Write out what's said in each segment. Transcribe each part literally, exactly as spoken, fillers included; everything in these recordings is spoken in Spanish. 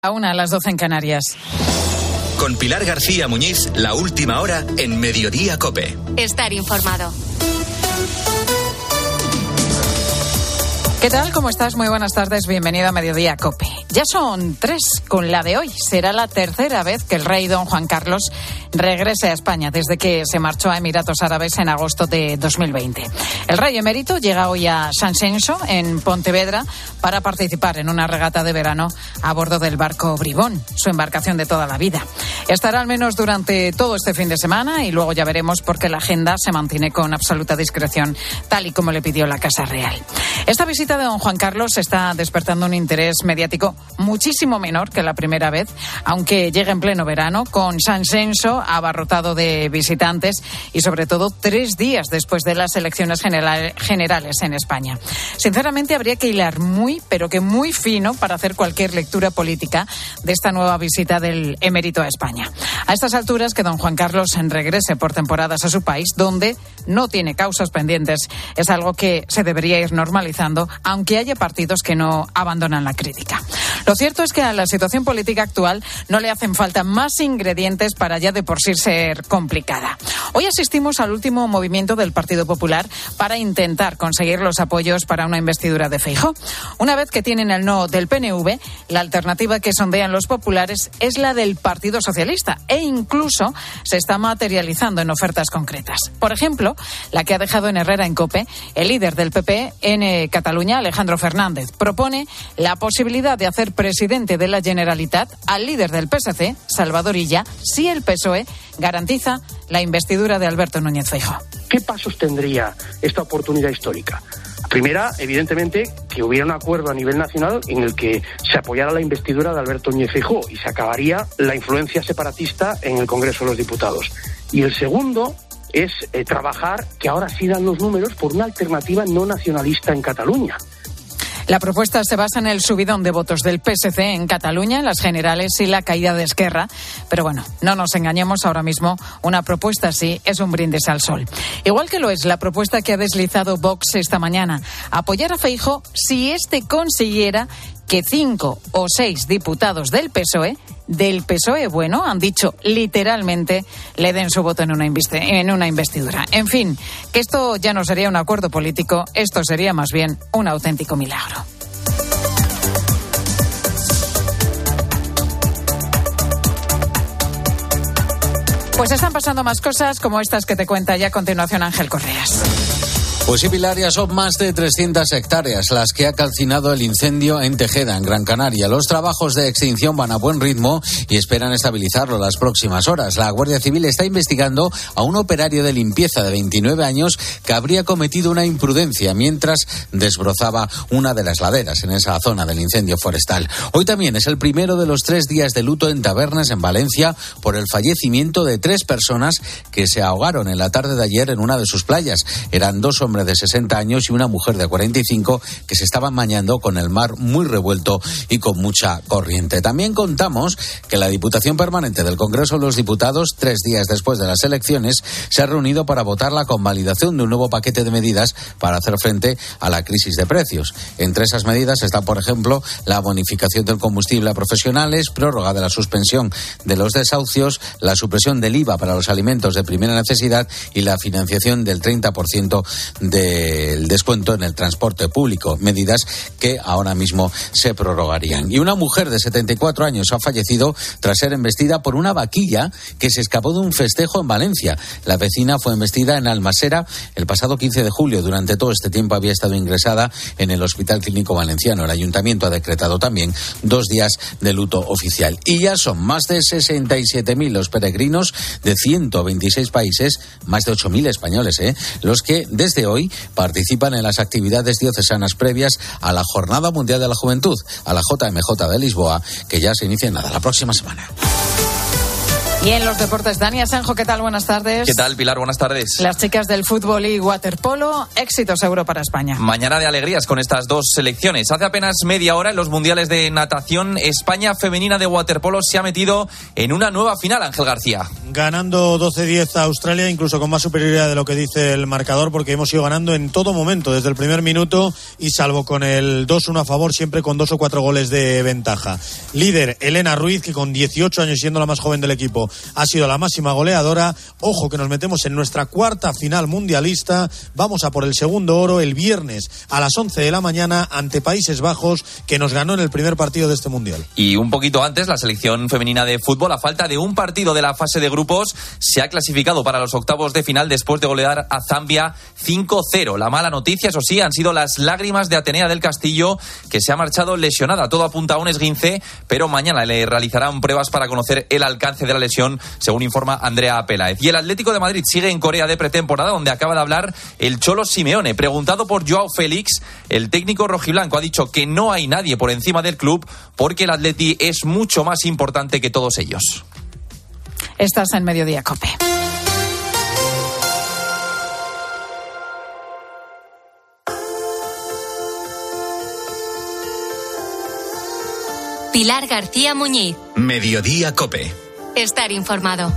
A una, a las doce en Canarias. Con Pilar García Muñiz, la última hora en Mediodía COPE. Estar informado. ¿Qué tal? ¿Cómo estás? Muy buenas tardes. Bienvenido a Mediodía COPE. Ya son tres con la de hoy. Será la tercera vez que el rey don Juan Carlos regrese a España desde que se marchó a Emiratos Árabes en agosto de dos mil veinte. El rey emérito llega hoy a San Xenxo, en Pontevedra, para participar en una regata de verano a bordo del barco Bribón, su embarcación de toda la vida. Estará al menos durante todo este fin de semana y luego ya veremos por qué la agenda se mantiene con absoluta discreción, tal y como le pidió la Casa Real. Esta visita de don Juan Carlos está despertando un interés mediático muchísimo menor que la primera vez, aunque llega en pleno verano, con San Xenxo abarrotado de visitantes y sobre todo tres días después de las elecciones general, generales en España. Sinceramente habría que hilar muy, pero que muy fino para hacer cualquier lectura política de esta nueva visita del emérito a España. A estas alturas que don Juan Carlos regrese por temporadas a su país, donde no tiene causas pendientes, es algo que se debería ir normalizando, aunque haya partidos que no abandonan la crítica. Lo cierto es que a la situación política actual no le hacen falta más ingredientes para ya de por sí ser complicada. Hoy asistimos al último movimiento del Partido Popular para intentar conseguir los apoyos para una investidura de Feijóo. Una vez que tienen el no del P N V, la alternativa que sondean los populares es la del Partido Socialista e incluso se está materializando en ofertas concretas. Por ejemplo, la que ha dejado en Herrera en COPE el líder del P P en Cataluña, Alejandro Fernández, propone la posibilidad de hacer presidente de la Generalitat al líder del P S C, Salvador Illa, si el P S O E garantiza la investidura de Alberto Núñez Feijóo. ¿Qué pasos tendría esta oportunidad histórica? Primera, evidentemente, que hubiera un acuerdo a nivel nacional en el que se apoyara la investidura de Alberto Núñez Feijóo y se acabaría la influencia separatista en el Congreso de los Diputados. Y el segundo es eh, trabajar, que ahora sí dan los números, por una alternativa no nacionalista en Cataluña. La propuesta se basa en el subidón de votos del P S C en Cataluña, en las generales y la caída de Esquerra. Pero bueno, no nos engañemos, ahora mismo una propuesta así es un brindis al sol. Igual que lo es la propuesta que ha deslizado Vox esta mañana, apoyar a Feijóo si éste consiguiera que cinco o seis diputados del P S O E, del P S O E, bueno, han dicho literalmente, le den su voto en una, investi- en una investidura. En fin, que esto ya no sería un acuerdo político, esto sería más bien un auténtico milagro. Pues están pasando más cosas como estas que te cuenta ya a continuación Ángel Correas. Pues sí, Pilar, ya son más de trescientas hectáreas las que ha calcinado el incendio en Tejeda, en Gran Canaria. Los trabajos de extinción van a buen ritmo y esperan estabilizarlo las próximas horas. La Guardia Civil está investigando a un operario de limpieza de veintinueve años que habría cometido una imprudencia mientras desbrozaba una de las laderas en esa zona del incendio forestal. Hoy también es el primero de los tres días de luto en Tabernas, en Valencia, por el fallecimiento de tres personas que se ahogaron en la tarde de ayer en una de sus playas. Eran dos hombres de sesenta años y una mujer de cuarenta y cinco que se estaban bañando con el mar muy revuelto y con mucha corriente. También contamos que la Diputación Permanente del Congreso de los Diputados, tres días después de las elecciones, se ha reunido para votar la convalidación de un nuevo paquete de medidas para hacer frente a la crisis de precios. Entre esas medidas está, por ejemplo, la bonificación del combustible a profesionales, prórroga de la suspensión de los desahucios, la supresión del I V A para los alimentos de primera necesidad y la financiación del treinta por ciento del descuento en el transporte público, medidas que ahora mismo se prorrogarían. Y una mujer de setenta y cuatro años ha fallecido tras ser embestida por una vaquilla que se escapó de un festejo en Valencia. La vecina fue embestida en Almasera el pasado quince de julio. Durante todo este tiempo había estado ingresada en el Hospital Clínico Valenciano. El Ayuntamiento ha decretado también dos días de luto oficial. Y ya son más de sesenta y siete mil los peregrinos de ciento veintiséis países, más de ocho mil españoles, ¿eh? los que desde hoy participan en las actividades diocesanas previas a la Jornada Mundial de la Juventud, a la J M J de Lisboa, que ya se inicia en nada, la próxima semana. Y en los deportes, Dani Asenjo, ¿qué tal? Buenas tardes. ¿Qué tal, Pilar? Buenas tardes. Las chicas del fútbol y waterpolo, éxito seguro para España. Mañana de alegrías con estas dos selecciones. Hace apenas media hora en los mundiales de natación, España femenina de waterpolo se ha metido en una nueva final, Ángel García. Ganando doce diez a Australia, incluso con más superioridad de lo que dice el marcador, porque hemos ido ganando en todo momento, desde el primer minuto, y salvo con el dos uno a favor, siempre con dos o cuatro goles de ventaja. Líder, Elena Ruiz, que con dieciocho años, siendo la más joven del equipo, ha sido la máxima goleadora. Ojo que nos metemos en nuestra cuarta final mundialista. Vamos a por el segundo oro el viernes a las once de la mañana ante Países Bajos, que nos ganó en el primer partido de este mundial. Y un poquito antes, la selección femenina de fútbol, a falta de un partido de la fase de grupos, se ha clasificado para los octavos de final después de golear a Zambia cinco cero. La mala noticia, eso sí, han sido las lágrimas de Atenea del Castillo, que se ha marchado lesionada. Todo apunta a un esguince, pero mañana le realizarán pruebas para conocer el alcance de la lesión, según informa Andrea Peláez. Y el Atlético de Madrid sigue en Corea de pretemporada, donde acaba de hablar el Cholo Simeone. Preguntado por Joao Félix, el técnico rojiblanco ha dicho que no hay nadie por encima del club, porque el Atleti es mucho más importante que todos ellos. Estás en Mediodía COPE. Pilar García Muñiz. Mediodía COPE. Estar informado.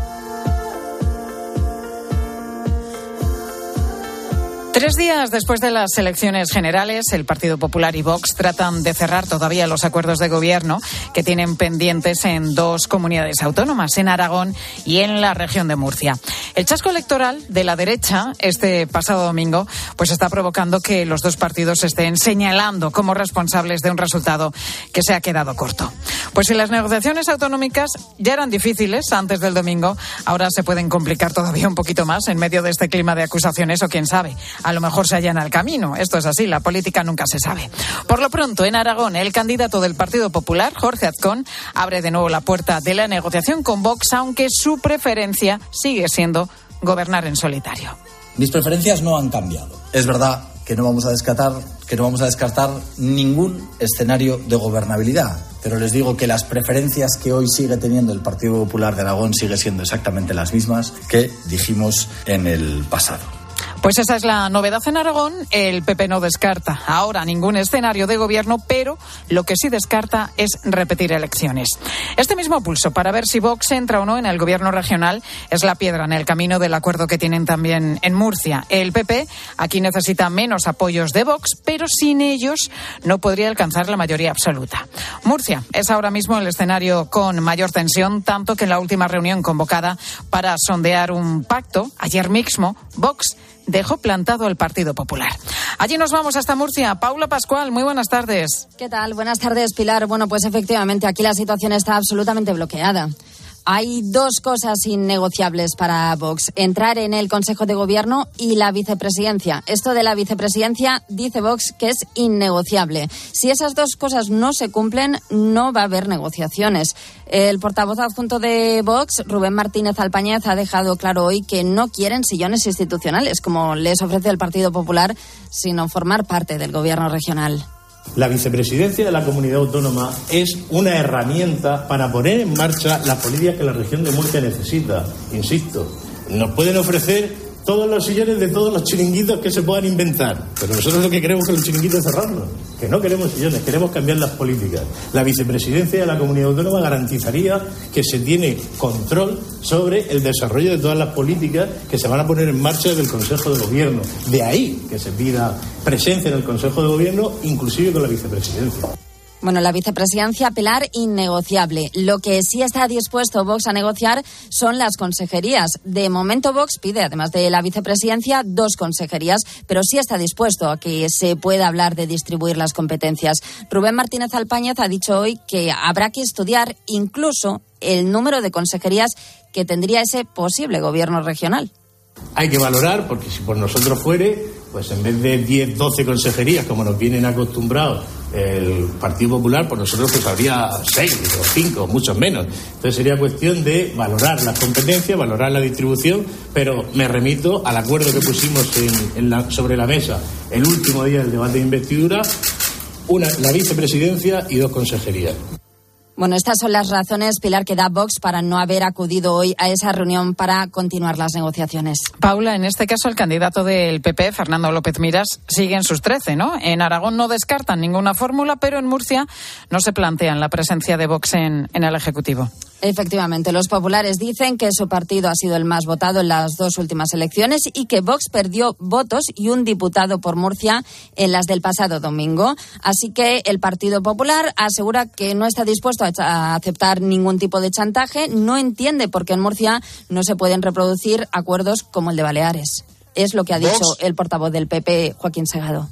Tres días después de las elecciones generales, el Partido Popular y Vox tratan de cerrar todavía los acuerdos de gobierno que tienen pendientes en dos comunidades autónomas, en Aragón y en la región de Murcia. El chasco electoral de la derecha este pasado domingo pues está provocando que los dos partidos se estén señalando como responsables de un resultado que se ha quedado corto. Pues si las negociaciones autonómicas ya eran difíciles antes del domingo, ahora se pueden complicar todavía un poquito más en medio de este clima de acusaciones, o quién sabe, a lo mejor se allana el camino. Esto es así, la política nunca se sabe. Por lo pronto, en Aragón, el candidato del Partido Popular, Jorge Azcón, abre de nuevo la puerta de la negociación con Vox, aunque su preferencia sigue siendo gobernar en solitario. Mis preferencias no han cambiado. Es verdad que no vamos a descartar, que no vamos a descartar ningún escenario de gobernabilidad, pero les digo que las preferencias que hoy sigue teniendo el Partido Popular de Aragón sigue siendo exactamente las mismas que dijimos en el pasado. Pues esa es la novedad en Aragón. El P P no descarta ahora ningún escenario de gobierno, pero lo que sí descarta es repetir elecciones. Este mismo pulso para ver si Vox entra o no en el gobierno regional es la piedra en el camino del acuerdo que tienen también en Murcia. El P P aquí necesita menos apoyos de Vox, pero sin ellos no podría alcanzar la mayoría absoluta. Murcia es ahora mismo el escenario con mayor tensión, tanto que en la última reunión convocada para sondear un pacto, ayer mismo, Vox dejó plantado al Partido Popular. Allí nos vamos hasta Murcia. Paula Pascual, muy buenas tardes. ¿Qué tal? Buenas tardes, Pilar. Bueno, pues efectivamente aquí la situación está absolutamente bloqueada. Hay dos cosas innegociables para Vox: entrar en el Consejo de Gobierno y la vicepresidencia. Esto de la vicepresidencia dice Vox que es innegociable. Si esas dos cosas no se cumplen, no va a haber negociaciones. El portavoz adjunto de Vox, Rubén Martínez Alpañez, ha dejado claro hoy que no quieren sillones institucionales, como les ofrece el Partido Popular, sino formar parte del Gobierno regional. La vicepresidencia de la comunidad autónoma es una herramienta para poner en marcha las políticas que la región de Murcia necesita. Insisto, nos pueden ofrecer todos los sillones de todos los chiringuitos que se puedan inventar, pero nosotros lo que queremos es que los chiringuitos cerrarlos, que no queremos sillones, queremos cambiar las políticas. La vicepresidencia de la comunidad autónoma garantizaría que se tiene control sobre el desarrollo de todas las políticas que se van a poner en marcha desde el Consejo de Gobierno. De ahí que se pida presencia en el Consejo de Gobierno, inclusive con la vicepresidencia. Bueno, la vicepresidencia, Pilar, innegociable. Lo que sí está dispuesto Vox a negociar son las consejerías. De momento Vox pide, además de la vicepresidencia, dos consejerías, pero sí está dispuesto a que se pueda hablar de distribuir las competencias. Rubén Martínez Alpañez ha dicho hoy que habrá que estudiar incluso el número de consejerías que tendría ese posible gobierno regional. Hay que valorar, porque si por nosotros fuere, pues en vez de diez, doce consejerías, como nos vienen acostumbrados el Partido Popular, por nosotros pues habría seis o cinco, muchos menos. Entonces sería cuestión de valorar las competencias, valorar la distribución, pero me remito al acuerdo que pusimos en, en la, sobre la mesa el último día del debate de investidura, una, la vicepresidencia y dos consejerías. Bueno, estas son las razones, Pilar, que da Vox para no haber acudido hoy a esa reunión para continuar las negociaciones. Paula, en este caso el candidato del P P, Fernando López Miras, sigue en sus trece, ¿no? En Aragón no descartan ninguna fórmula, pero en Murcia no se plantean la presencia de Vox en, en el Ejecutivo. Efectivamente, los populares dicen que su partido ha sido el más votado en las dos últimas elecciones y que Vox perdió votos y un diputado por Murcia en las del pasado domingo. Así que el Partido Popular asegura que no está dispuesto a aceptar ningún tipo de chantaje, no entiende por qué en Murcia no se pueden reproducir acuerdos como el de Baleares. Es lo que ha dicho Vox, el portavoz del P P, Joaquín Segado.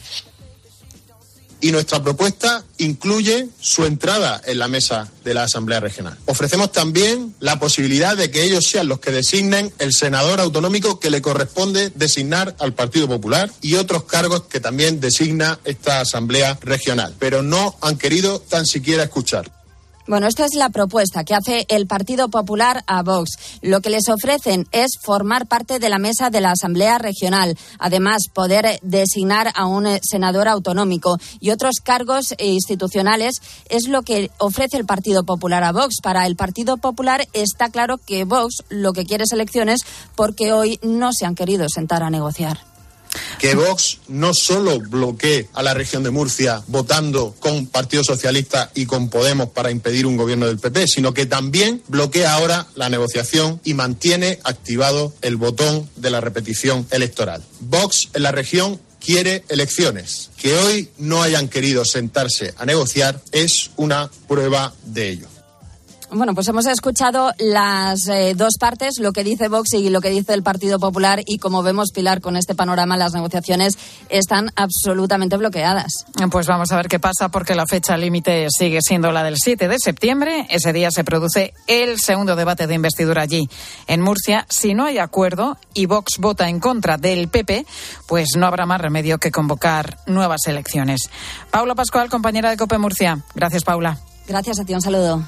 Y nuestra propuesta incluye su entrada en la mesa de la Asamblea Regional. Ofrecemos también la posibilidad de que ellos sean los que designen el senador autonómico que le corresponde designar al Partido Popular y otros cargos que también designa esta Asamblea Regional. Pero no han querido tan siquiera escuchar. Bueno, esta es la propuesta que hace el Partido Popular a Vox. Lo que les ofrecen es formar parte de la mesa de la Asamblea Regional. Además, poder designar a un senador autonómico y otros cargos institucionales es lo que ofrece el Partido Popular a Vox. Para el Partido Popular está claro que Vox lo que quiere es elecciones porque hoy no se han querido sentar a negociar. Que Vox no solo bloquee a la región de Murcia votando con Partido Socialista y con Podemos para impedir un gobierno del P P, sino que también bloquea ahora la negociación y mantiene activado el botón de la repetición electoral. Vox en la región quiere elecciones. Que hoy no hayan querido sentarse a negociar es una prueba de ello. Bueno, pues hemos escuchado las eh, dos partes, lo que dice Vox y lo que dice el Partido Popular, y como vemos, Pilar, con este panorama las negociaciones están absolutamente bloqueadas. Pues vamos a ver qué pasa, porque la fecha límite sigue siendo la del siete de septiembre. Ese día se produce el segundo debate de investidura allí en Murcia. Si no hay acuerdo y Vox vota en contra del P P, pues no habrá más remedio que convocar nuevas elecciones. Paula Pascual, compañera de COPE Murcia. Gracias, Paula. Gracias a ti, un saludo.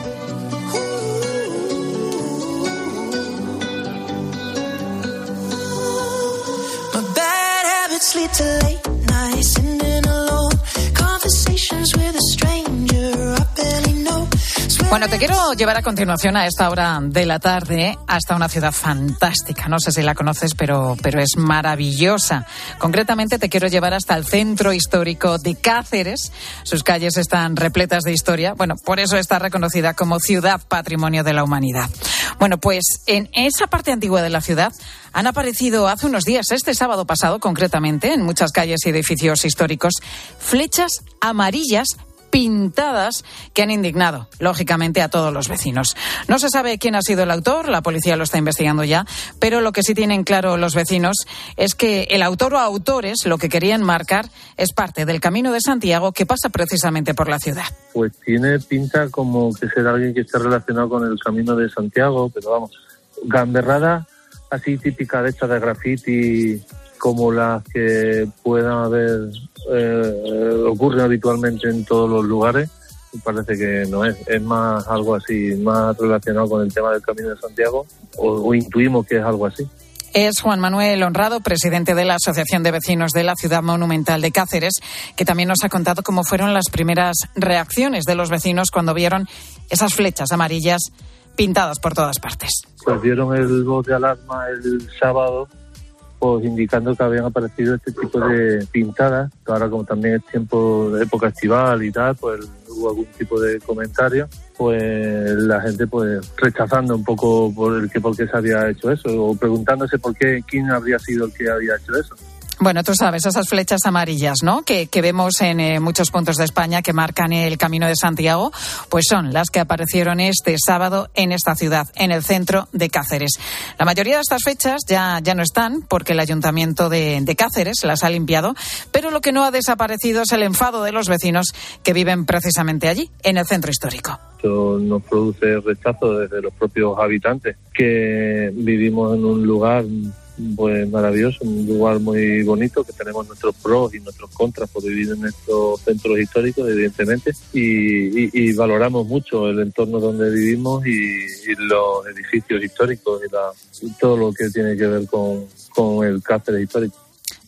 Sleep till late nights, sitting alone, conversations with a stranger I barely know. Bueno, te quiero llevar a continuación a esta hora de la tarde hasta una ciudad fantástica. No sé si la conoces, pero, pero es maravillosa. Concretamente te quiero llevar hasta el centro histórico de Cáceres. Sus calles están repletas de historia. Bueno, por eso está reconocida como Ciudad Patrimonio de la Humanidad. Bueno, pues en esa parte antigua de la ciudad han aparecido hace unos días, este sábado pasado concretamente, en muchas calles y edificios históricos, flechas amarillas pintadas que han indignado, lógicamente, a todos los vecinos. No se sabe quién ha sido el autor, la policía lo está investigando ya, pero lo que sí tienen claro los vecinos es que el autor o autores lo que querían marcar es parte del Camino de Santiago que pasa precisamente por la ciudad. Pues tiene pinta como que será alguien que esté relacionado con el Camino de Santiago, pero vamos, gamberrada así típica de esta de graffiti, como las que puedan haber eh, ocurren habitualmente en todos los lugares, parece que no es, es más algo así, más relacionado con el tema del Camino de Santiago, o, o intuimos que es algo así. Es Juan Manuel Honrado, presidente de la Asociación de Vecinos de la Ciudad Monumental de Cáceres, que también nos ha contado cómo fueron las primeras reacciones de los vecinos cuando vieron esas flechas amarillas pintadas por todas partes. Pues dieron el voz de alarma el sábado, pues indicando que habían aparecido este tipo de pintadas. Ahora, como también es tiempo de época estival y tal, pues hubo algún tipo de comentario, pues la gente pues rechazando un poco por el que por qué se había hecho eso, o preguntándose por qué, quién habría sido el que había hecho eso. Bueno, tú sabes, esas flechas amarillas, ¿no?, que, que vemos en eh, muchos puntos de España que marcan el Camino de Santiago, pues son las que aparecieron este sábado en esta ciudad, en el centro de Cáceres. La mayoría de estas fechas ya, ya no están porque el Ayuntamiento de, de Cáceres las ha limpiado, pero lo que no ha desaparecido es el enfado de los vecinos que viven precisamente allí, en el centro histórico. Esto nos produce rechazo desde los propios habitantes, que vivimos en un lugar pues maravilloso, un lugar muy bonito, que tenemos nuestros pros y nuestros contras por vivir en estos centros históricos, evidentemente, y, y, y valoramos mucho el entorno donde vivimos y, y los edificios históricos y, la, y todo lo que tiene que ver con, con el Cáceres histórico.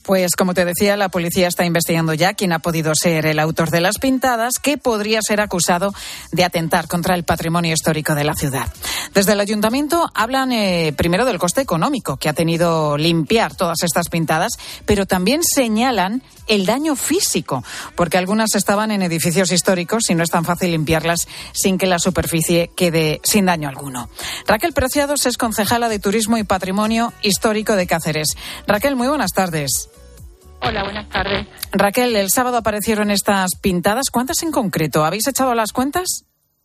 Pues como te decía, la policía está investigando ya quién ha podido ser el autor de las pintadas, que podría ser acusado de atentar contra el patrimonio histórico de la ciudad. Desde el ayuntamiento hablan eh, primero del coste económico que ha tenido limpiar todas estas pintadas, pero también señalan el daño físico, porque algunas estaban en edificios históricos y no es tan fácil limpiarlas sin que la superficie quede sin daño alguno. Raquel Preciados es concejala de Turismo y Patrimonio Histórico de Cáceres. Raquel, muy buenas tardes. Hola, buenas tardes. Raquel, el sábado aparecieron estas pintadas. ¿Cuántas en concreto? ¿Habéis echado las cuentas?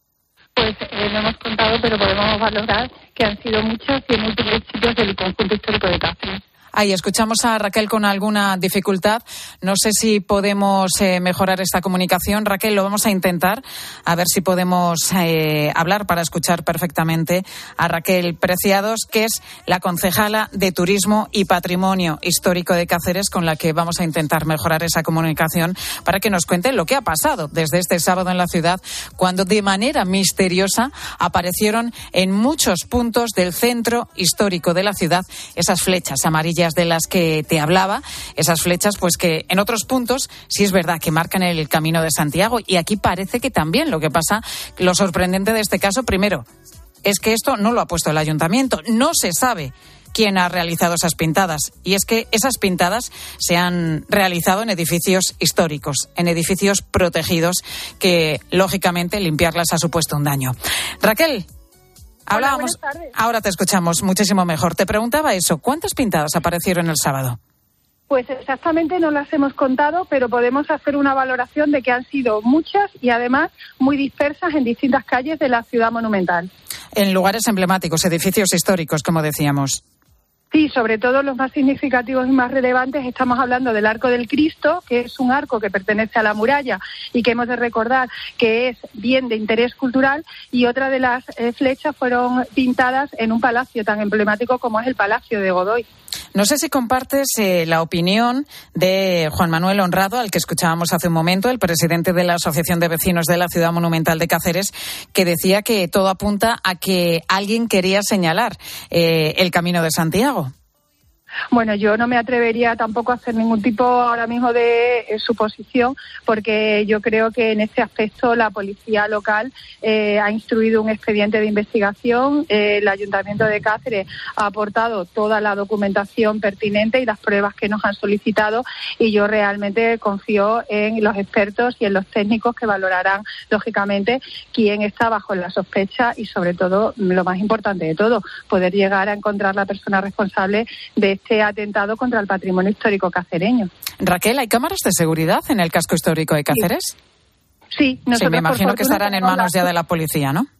Pues eh, no hemos contado, pero podemos valorar que han sido muchas y en múltiples sitios del conjunto histórico de Cáceres. Ahí escuchamos a Raquel con alguna dificultad. No sé si podemos eh, mejorar esta comunicación. Raquel, lo vamos a intentar, a ver si podemos eh, hablar para escuchar perfectamente a Raquel Preciados, que es la concejala de Turismo y Patrimonio Histórico de Cáceres, con la que vamos a intentar mejorar esa comunicación para que nos cuente lo que ha pasado desde este sábado en la ciudad, cuando de manera misteriosa aparecieron en muchos puntos del centro histórico de la ciudad esas flechas amarillas de las que te hablaba, esas flechas pues que en otros puntos sí es verdad que marcan el Camino de Santiago, y aquí parece que también. Lo que pasa, lo sorprendente de este caso, primero, es que esto no lo ha puesto el ayuntamiento, no se sabe quién ha realizado esas pintadas, y es que esas pintadas se han realizado en edificios históricos, en edificios protegidos, que lógicamente limpiarlas ha supuesto un daño. Raquel, hablábamos, Hola, ahora te escuchamos muchísimo mejor. Te preguntaba eso, ¿cuántas pintadas aparecieron el sábado? Pues exactamente no las hemos contado, pero podemos hacer una valoración de que han sido muchas y además muy dispersas en distintas calles de la ciudad monumental. En lugares emblemáticos, edificios históricos, como decíamos. Sí, sobre todo los más significativos y más relevantes. Estamos hablando del Arco del Cristo, que es un arco que pertenece a la muralla y que hemos de recordar que es bien de interés cultural, y otra de las eh, flechas fueron pintadas en un palacio tan emblemático como es el Palacio de Godoy. No sé si compartes eh, la opinión de Juan Manuel Honrado, al que escuchábamos hace un momento, el presidente de la Asociación de Vecinos de la Ciudad Monumental de Cáceres, que decía que todo apunta a que alguien quería señalar eh, el Camino de Santiago. Bueno, yo no me atrevería tampoco a hacer ningún tipo ahora mismo de eh, suposición, porque yo creo que en este aspecto la policía local eh, ha instruido un expediente de investigación. Eh, el Ayuntamiento de Cáceres ha aportado toda la documentación pertinente y las pruebas que nos han solicitado, y yo realmente confío en los expertos y en los técnicos que valorarán, lógicamente, quién está bajo la sospecha y, sobre todo, lo más importante de todo, poder llegar a encontrar la persona responsable de este atentado contra el patrimonio histórico cacereño. Raquel, ¿hay cámaras de seguridad en el casco histórico de Cáceres? Sí, nosotros, sí, me imagino que estarán en manos ya de la policía, ¿no?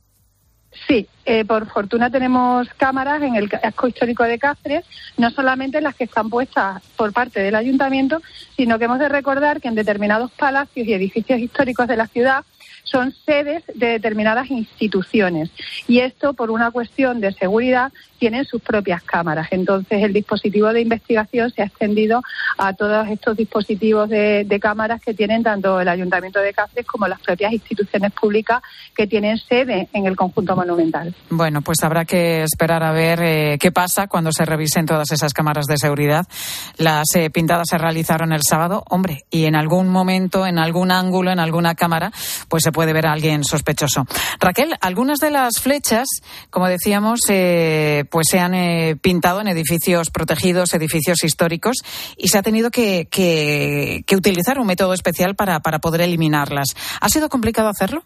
Sí, eh, por fortuna tenemos cámaras en el casco histórico de Cáceres, no solamente las que están puestas por parte del ayuntamiento, sino que hemos de recordar que en determinados palacios y edificios históricos de la ciudad son sedes de determinadas instituciones, y esto, por una cuestión de seguridad, tienen sus propias cámaras. Entonces, el dispositivo de investigación se ha extendido a todos estos dispositivos de, de cámaras que tienen tanto el Ayuntamiento de Cáceres como las propias instituciones públicas que tienen sede en el conjunto monumental. Bueno, pues habrá que esperar a ver eh, qué pasa cuando se revisen todas esas cámaras de seguridad. Las eh, pintadas se realizaron el sábado, hombre, y en algún momento, en algún ángulo, en alguna cámara, pues se puede ver a alguien sospechoso. Raquel, algunas de las flechas, como decíamos, eh, pues se han eh, pintado en edificios protegidos, edificios históricos, y se ha tenido que, que, que utilizar un método especial para, para poder eliminarlas. ¿Ha sido complicado hacerlo?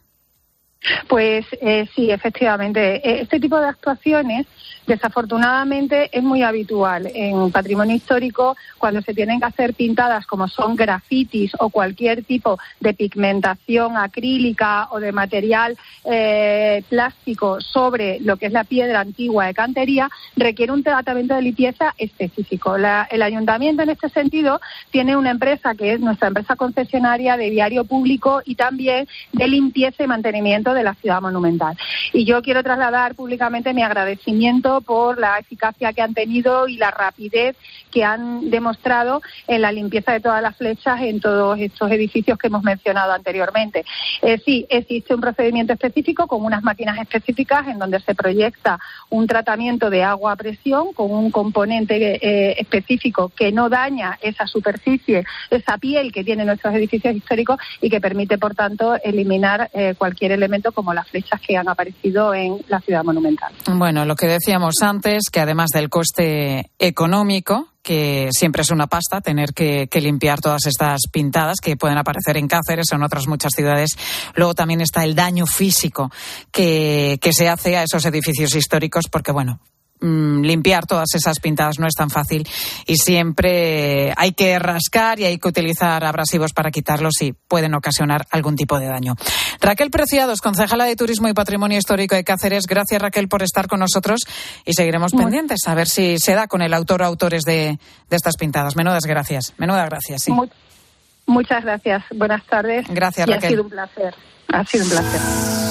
Pues eh, sí, efectivamente. Este tipo de actuaciones, desafortunadamente, es muy habitual en patrimonio histórico cuando se tienen que hacer pintadas como son grafitis o cualquier tipo de pigmentación acrílica o de material eh, plástico sobre lo que es la piedra antigua de cantería. Requiere un tratamiento de limpieza específico. La, el ayuntamiento, en este sentido, tiene una empresa que es nuestra empresa concesionaria de viario público y también de limpieza y mantenimiento mantenimiento de la ciudad monumental. Y yo quiero trasladar públicamente mi agradecimiento por la eficacia que han tenido y la rapidez que han demostrado en la limpieza de todas las flechas en todos estos edificios que hemos mencionado anteriormente. Eh, sí, existe un procedimiento específico con unas máquinas específicas en donde se proyecta un tratamiento de agua a presión con un componente eh, específico que no daña esa superficie, esa piel que tienen nuestros edificios históricos y que permite, por tanto, eliminar eh, cualquier elemento como las flechas que han aparecido en la ciudad monumental. Bueno, lo que decíamos antes, que además del coste económico, que siempre es una pasta tener que, que limpiar todas estas pintadas que pueden aparecer en Cáceres o en otras muchas ciudades. Luego también está el daño físico que, que se hace a esos edificios históricos, porque bueno, mmm, limpiar todas esas pintadas no es tan fácil y siempre hay que rascar y hay que utilizar abrasivos para quitarlos y pueden ocasionar algún tipo de daño. Raquel Preciados, concejala de Turismo y Patrimonio Histórico de Cáceres. Gracias, Raquel, por estar con nosotros y seguiremos Muy. pendientes a ver si se da con el autor o autores de, de estas pintadas. Menudas gracias. Menuda gracias, sí. Muy, muchas gracias. Buenas tardes. Gracias, y Raquel. Ha sido un placer. Ha sido un placer.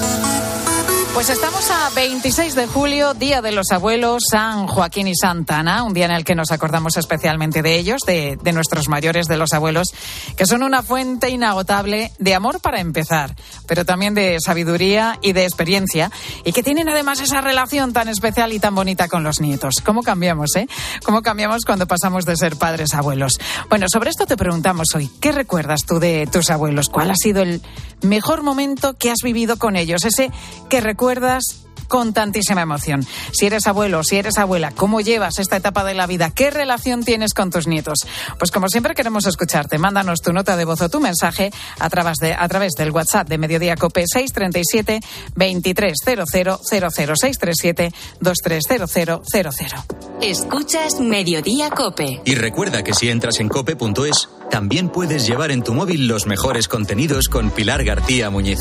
Pues estamos a veintiséis de julio, Día de los Abuelos, San Joaquín y Santa Ana, un día en el que nos acordamos especialmente de ellos, de, de nuestros mayores, de los abuelos, que son una fuente inagotable de amor para empezar, pero también de sabiduría y de experiencia, y que tienen además esa relación tan especial y tan bonita con los nietos. ¿Cómo cambiamos, eh? ¿Cómo cambiamos cuando pasamos de ser padres a abuelos? Bueno, sobre esto te preguntamos hoy, ¿qué recuerdas tú de tus abuelos? ¿Cuál ha sido el mejor momento que has vivido con ellos? Ese que recuerdas con tantísima emoción. Si eres abuelo, si eres abuela, ¿cómo llevas esta etapa de la vida? ¿Qué relación tienes con tus nietos? Pues como siempre queremos escucharte. Mándanos tu nota de voz o tu mensaje a través, de, a través del WhatsApp de Mediodía Cope seis tres siete, veintitrés cero cero cero cero, seis tres siete, veintitrés cero cero cero cero. Escuchas Mediodía Cope. Y recuerda que si entras en cope punto es, también puedes llevar en tu móvil los mejores contenidos con Pilar García Muñiz.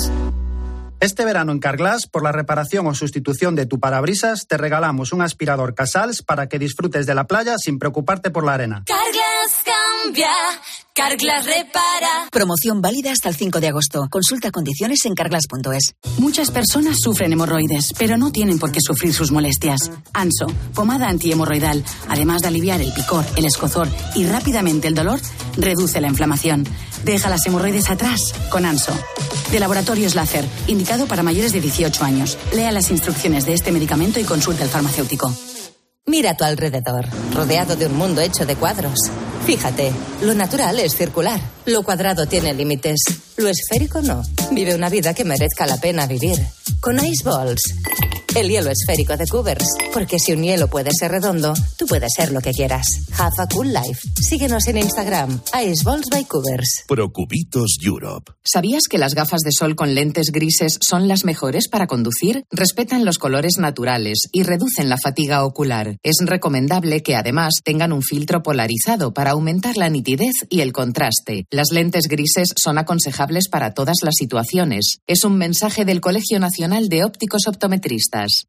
Este verano en Carglass, por la reparación o sustitución de tu parabrisas, te regalamos un aspirador Casals para que disfrutes de la playa sin preocuparte por la arena. Carglass cambia, Carglass repara. Promoción válida hasta el cinco de agosto. Consulta condiciones en carglass punto es. Muchas personas sufren hemorroides, pero no tienen por qué sufrir sus molestias. Anso, pomada antihemorroidal, además de aliviar el picor, el escozor y rápidamente el dolor, reduce la inflamación. Deja las hemorroides atrás con Anso. De Laboratorios Láser, indicado para mayores de dieciocho años. Lea las instrucciones de este medicamento y consulte al farmacéutico. Mira a tu alrededor, rodeado de un mundo hecho de cuadros. Fíjate, lo natural es circular. Lo cuadrado tiene límites. Lo esférico no. Vive una vida que merezca la pena vivir. Con Ice Balls, el hielo esférico de Cubers. Porque si un hielo puede ser redondo, tú puedes ser lo que quieras. Have a cool life. Síguenos en Instagram, Ice Balls by Cubers. Procubitos Europe. ¿Sabías que las gafas de sol con lentes grises son las mejores para conducir? Respetan los colores naturales y reducen la fatiga ocular. Es recomendable que además tengan un filtro polarizado para aumentar la nitidez y el contraste. Las lentes grises son aconsejables para todas las situaciones. Es un mensaje del Colegio Nacional de Ópticos Optometristas.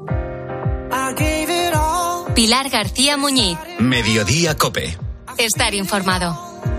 Pilar García Muñiz. Mediodía Cope. Estar informado.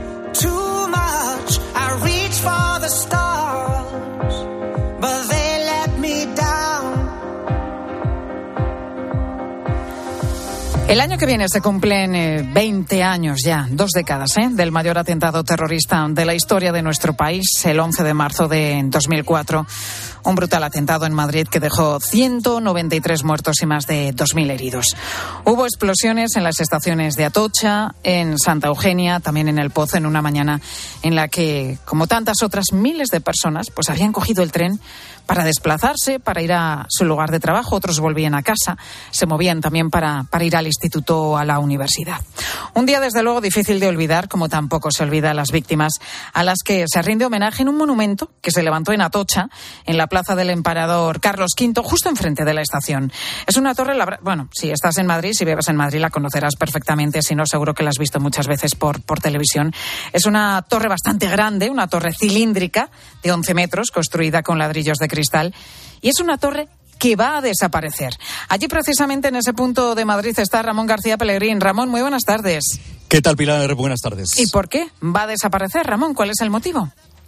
El año que viene se cumplen eh, veinte años ya, dos décadas, ¿eh? del mayor atentado terrorista de la historia de nuestro país, el once de marzo de dos mil cuatro. Un brutal atentado en Madrid que dejó ciento noventa y tres muertos y más de dos mil heridos. Hubo explosiones en las estaciones de Atocha, en Santa Eugenia, también en El Pozo, en una mañana en la que, como tantas otras, miles de personas pues habían cogido el tren para desplazarse, para ir a su lugar de trabajo, otros volvían a casa, se movían también para, para ir al instituto o a la universidad. Un día, desde luego, difícil de olvidar, como tampoco se olvida a las víctimas a las que se rinde homenaje en un monumento que se levantó en Atocha, en la Plaza del Emperador Carlos quinto, justo enfrente de la estación. Es una torre, la, bueno, si estás en Madrid, si vives en Madrid, la conocerás perfectamente, si no, seguro que la has visto muchas veces por, por televisión. Es una torre bastante grande, una torre cilíndrica de once metros, construida con ladrillos de cristal, y es una torre que va a desaparecer. Allí, precisamente en ese punto de Madrid, está Ramón García Pellegrín. Ramón, muy buenas tardes. ¿Qué tal, Pilar? Buenas tardes. ¿Y por qué va a desaparecer, Ramón? ¿Cuál es el motivo?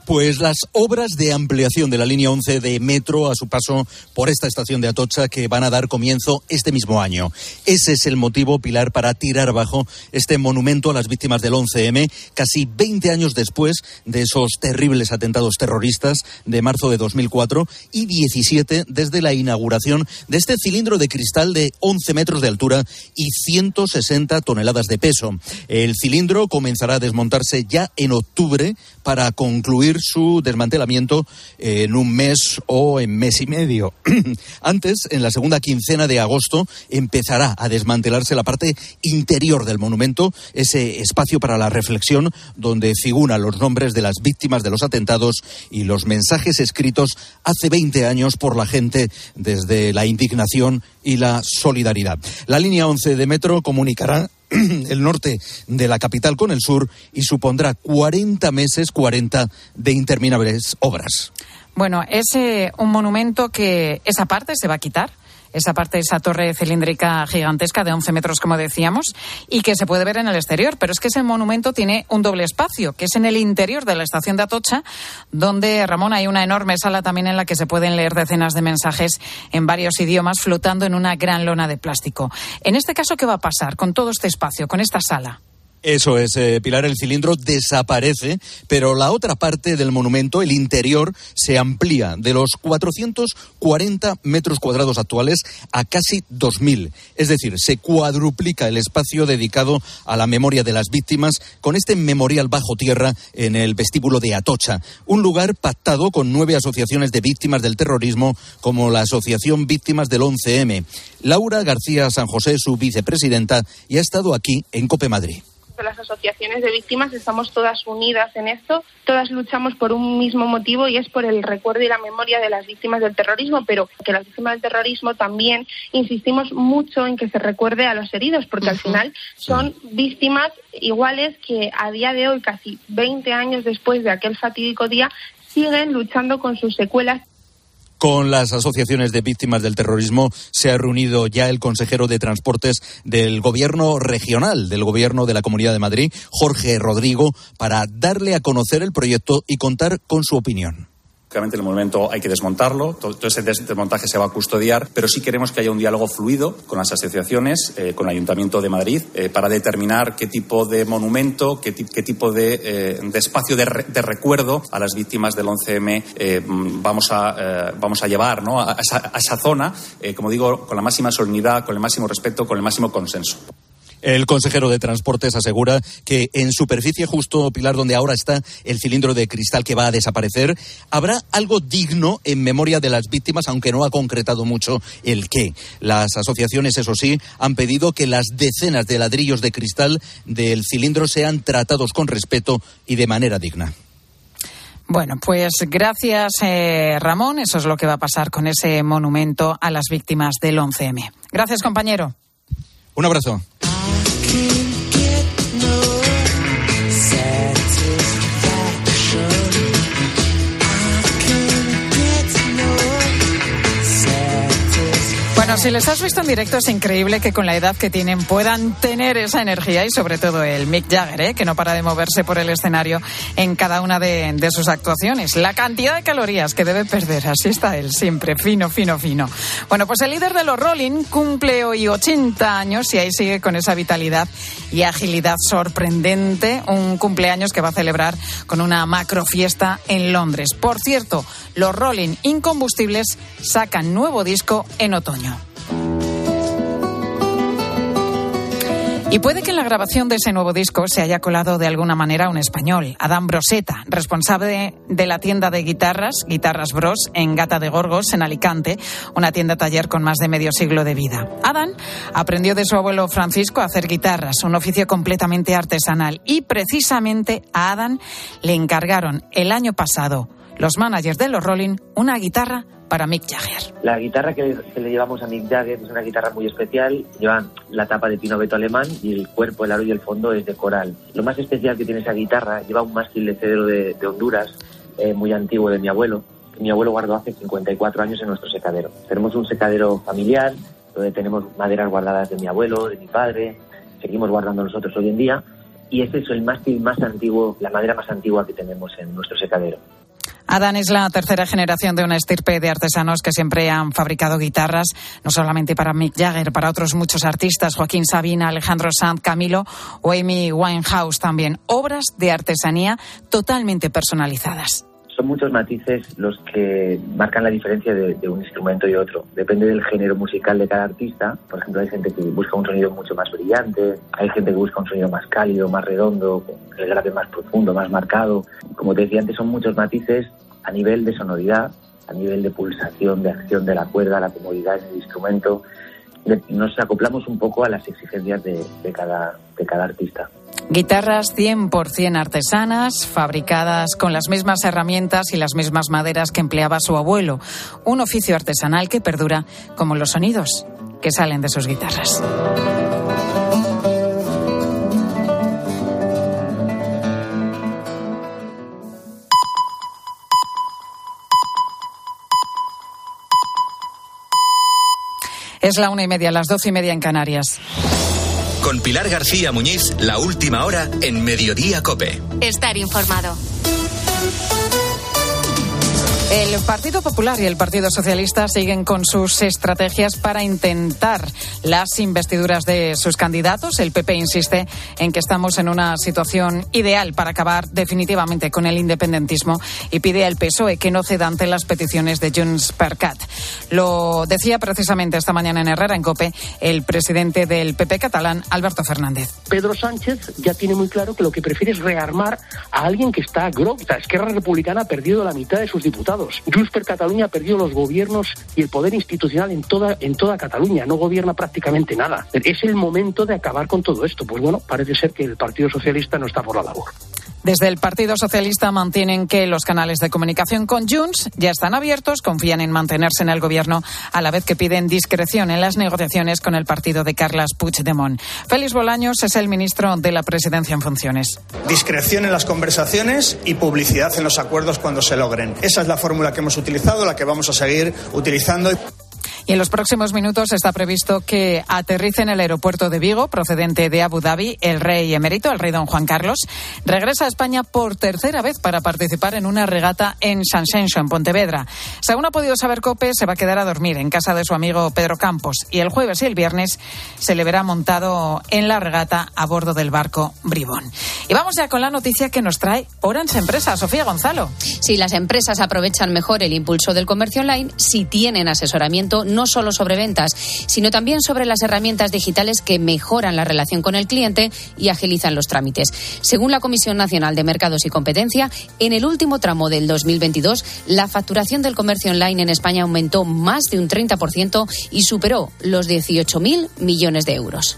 Pues las obras de ampliación de la línea once de metro a su paso por esta estación de Atocha, que van a dar comienzo este mismo año. Ese es el motivo, Pilar, para tirar abajo este monumento a las víctimas del once eme, casi veinte años después de esos terribles atentados terroristas de marzo de dos mil cuatro y diecisiete desde la inauguración de este cilindro de cristal de once metros de altura y ciento sesenta toneladas de peso. El cilindro comenzará a desmontarse ya en octubre para concluir su desmantelamiento en un mes o en mes y medio. Antes, en la segunda quincena de agosto, empezará a desmantelarse la parte interior del monumento, ese espacio para la reflexión donde figuran los nombres de las víctimas de los atentados y los mensajes escritos hace veinte años por la gente desde la indignación y la solidaridad. La línea once de metro comunicará el norte de la capital con el sur y supondrá cuarenta meses, cuarenta de interminables obras. Bueno, es eh, un monumento que esa parte se va a quitar. Esa parte, esa torre cilíndrica gigantesca de once metros, como decíamos, y que se puede ver en el exterior. Pero es que ese monumento tiene un doble espacio, que es en el interior de la estación de Atocha, donde, Ramón, hay una enorme sala también en la que se pueden leer decenas de mensajes en varios idiomas flotando en una gran lona de plástico. En este caso, ¿qué va a pasar con todo este espacio, con esta sala? Eso es, eh, Pilar, el cilindro desaparece, pero la otra parte del monumento, el interior, se amplía de los cuatrocientos cuarenta metros cuadrados actuales a casi dos mil. Es decir, se cuadruplica el espacio dedicado a la memoria de las víctimas con este memorial bajo tierra en el vestíbulo de Atocha. Un lugar pactado con nueve asociaciones de víctimas del terrorismo, como la Asociación Víctimas del once eme. Laura García San José es su vicepresidenta y ha estado aquí en COPE Madrid. Las asociaciones de víctimas estamos todas unidas en esto, todas luchamos por un mismo motivo y es por el recuerdo y la memoria de las víctimas del terrorismo, pero que las víctimas del terrorismo también insistimos mucho en que se recuerde a los heridos, porque uh-huh. al final son víctimas iguales que a día de hoy, casi veinte años después de aquel fatídico día, siguen luchando con sus secuelas. Con las asociaciones de víctimas del terrorismo se ha reunido ya el consejero de Transportes del Gobierno regional, del Gobierno de la Comunidad de Madrid, Jorge Rodrigo, para darle a conocer el proyecto y contar con su opinión. Claramente el monumento hay que desmontarlo, todo, todo ese desmontaje se va a custodiar, pero sí queremos que haya un diálogo fluido con las asociaciones, eh, con el Ayuntamiento de Madrid, eh, para determinar qué tipo de monumento, qué, qué tipo de, eh, de espacio de, re, de recuerdo a las víctimas del once eme eh, vamos, a, eh, vamos a llevar, ¿no? a, esa, a esa zona, eh, como digo, con la máxima solemnidad, con el máximo respeto, con el máximo consenso. El consejero de Transportes asegura que en superficie, justo, Pilar, donde ahora está el cilindro de cristal que va a desaparecer, habrá algo digno en memoria de las víctimas, aunque no ha concretado mucho el qué. Las asociaciones, eso sí, han pedido que las decenas de ladrillos de cristal del cilindro sean tratados con respeto y de manera digna. Bueno, pues gracias, eh, Ramón. Eso es lo que va a pasar con ese monumento a las víctimas del once eme. Gracias, compañero. Un abrazo. Bueno, si les has visto en directo es increíble que con la edad que tienen puedan tener esa energía y sobre todo el Mick Jagger, ¿eh? que no para de moverse por el escenario en cada una de, de sus actuaciones. La cantidad de calorías que debe perder, así está él, siempre fino, fino, fino. Bueno, pues el líder de los Rolling cumple hoy ochenta años y ahí sigue con esa vitalidad y agilidad sorprendente. Un cumpleaños que va a celebrar con una macro fiesta en Londres. Por cierto, los Rolling Incombustibles sacan nuevo disco en otoño. Y puede que en la grabación de ese nuevo disco se haya colado de alguna manera un español, Adán Broseta, responsable de la tienda de guitarras, Guitarras Bros, en Gata de Gorgos, en Alicante, una tienda taller con más de medio siglo de vida. Adán aprendió de su abuelo Francisco a hacer guitarras, un oficio completamente artesanal, y precisamente a Adán le encargaron el año pasado los managers de los Rolling una guitarra para Mick Jagger. La guitarra que, que le llevamos a Mick Jagger es una guitarra muy especial. Lleva la tapa de pino beto alemán y el cuerpo, el aro y el fondo es de coral. Lo más especial que tiene esa guitarra, lleva un mástil de cedro de, de Honduras, eh, muy antiguo, de mi abuelo. Mi abuelo guardó hace cincuenta y cuatro años en nuestro secadero. Tenemos un secadero familiar donde tenemos maderas guardadas de mi abuelo, de mi padre. Seguimos guardando nosotros hoy en día. Y este es el mástil más antiguo, la madera más antigua que tenemos en nuestro secadero. Adán es la tercera generación de una estirpe de artesanos que siempre han fabricado guitarras, no solamente para Mick Jagger, para otros muchos artistas, Joaquín Sabina, Alejandro Sanz, Camilo o Amy Winehouse también. Obras de artesanía totalmente personalizadas. Son muchos matices los que marcan la diferencia de, de un instrumento y otro. Depende del género musical de cada artista. Por ejemplo, hay gente que busca un sonido mucho más brillante, hay gente que busca un sonido más cálido, más redondo, con el grave más profundo, más marcado. Como te decía antes, son muchos matices a nivel de sonoridad, a nivel de pulsación, de acción de la cuerda, la comodidad en el instrumento. Nos acoplamos un poco a las exigencias de, de, cada, de cada artista. Guitarras cien por ciento artesanas, fabricadas con las mismas herramientas y las mismas maderas que empleaba su abuelo. Un oficio artesanal que perdura como los sonidos que salen de sus guitarras. Es la una y media, las doce y media en Canarias. Con Pilar García Muñiz, la última hora en Mediodía COPE. Estar informado. El Partido Popular y el Partido Socialista siguen con sus estrategias para intentar las investiduras de sus candidatos. El P P insiste en que estamos en una situación ideal para acabar definitivamente con el independentismo y pide al P S O E que no ceda ante las peticiones de Junts per Cat. Lo decía precisamente esta mañana en Herrera, en COPE, el presidente del P P catalán, Alberto Fernández. Pedro Sánchez ya tiene muy claro que lo que prefiere es rearmar a alguien que está grog. La Esquerra Republicana ha perdido la mitad de sus diputados. Junts per Catalunya ha perdido los gobiernos y el poder institucional en toda, en toda Cataluña. No gobierna prácticamente nada. Es el momento de acabar con todo esto. Pues bueno, parece ser que el Partido Socialista no está por la labor. Desde el Partido Socialista mantienen que los canales de comunicación con Junts ya están abiertos, confían en mantenerse en el gobierno, a la vez que piden discreción en las negociaciones con el partido de Carles Puigdemont. Félix Bolaños es el ministro de la Presidencia en funciones. Discreción en las conversaciones y publicidad en los acuerdos cuando se logren. Esa es la fórmula que hemos utilizado, la que vamos a seguir utilizando. Y en los próximos minutos está previsto que aterrice en el aeropuerto de Vigo, procedente de Abu Dhabi, el rey emérito, el rey don Juan Carlos. Regresa a España por tercera vez para participar en una regata en San Xenxo, en Pontevedra. Según ha podido saber COPE, se va a quedar a dormir en casa de su amigo Pedro Campos. Y el jueves y el viernes se le verá montado en la regata a bordo del barco Bribón. Y vamos ya con la noticia que nos trae Orange Empresa. Sofía Gonzalo. Sí, las empresas aprovechan mejor el impulso del comercio online si tienen asesoramiento no solo sobre ventas, sino también sobre las herramientas digitales que mejoran la relación con el cliente y agilizan los trámites. Según la Comisión Nacional de Mercados y Competencia, en el último tramo del dos mil veintidós, la facturación del comercio online en España aumentó más de un treinta por ciento y superó los dieciocho mil millones de euros.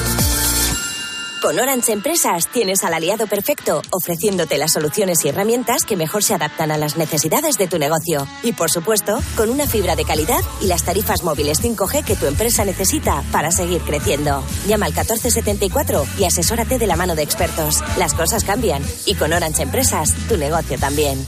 Con Orange Empresas tienes al aliado perfecto, ofreciéndote las soluciones y herramientas que mejor se adaptan a las necesidades de tu negocio. Y por supuesto, con una fibra de calidad y las tarifas móviles cinco G que tu empresa necesita para seguir creciendo. Llama al catorce setenta y cuatro y asesórate de la mano de expertos. Las cosas cambian y con Orange Empresas, tu negocio también.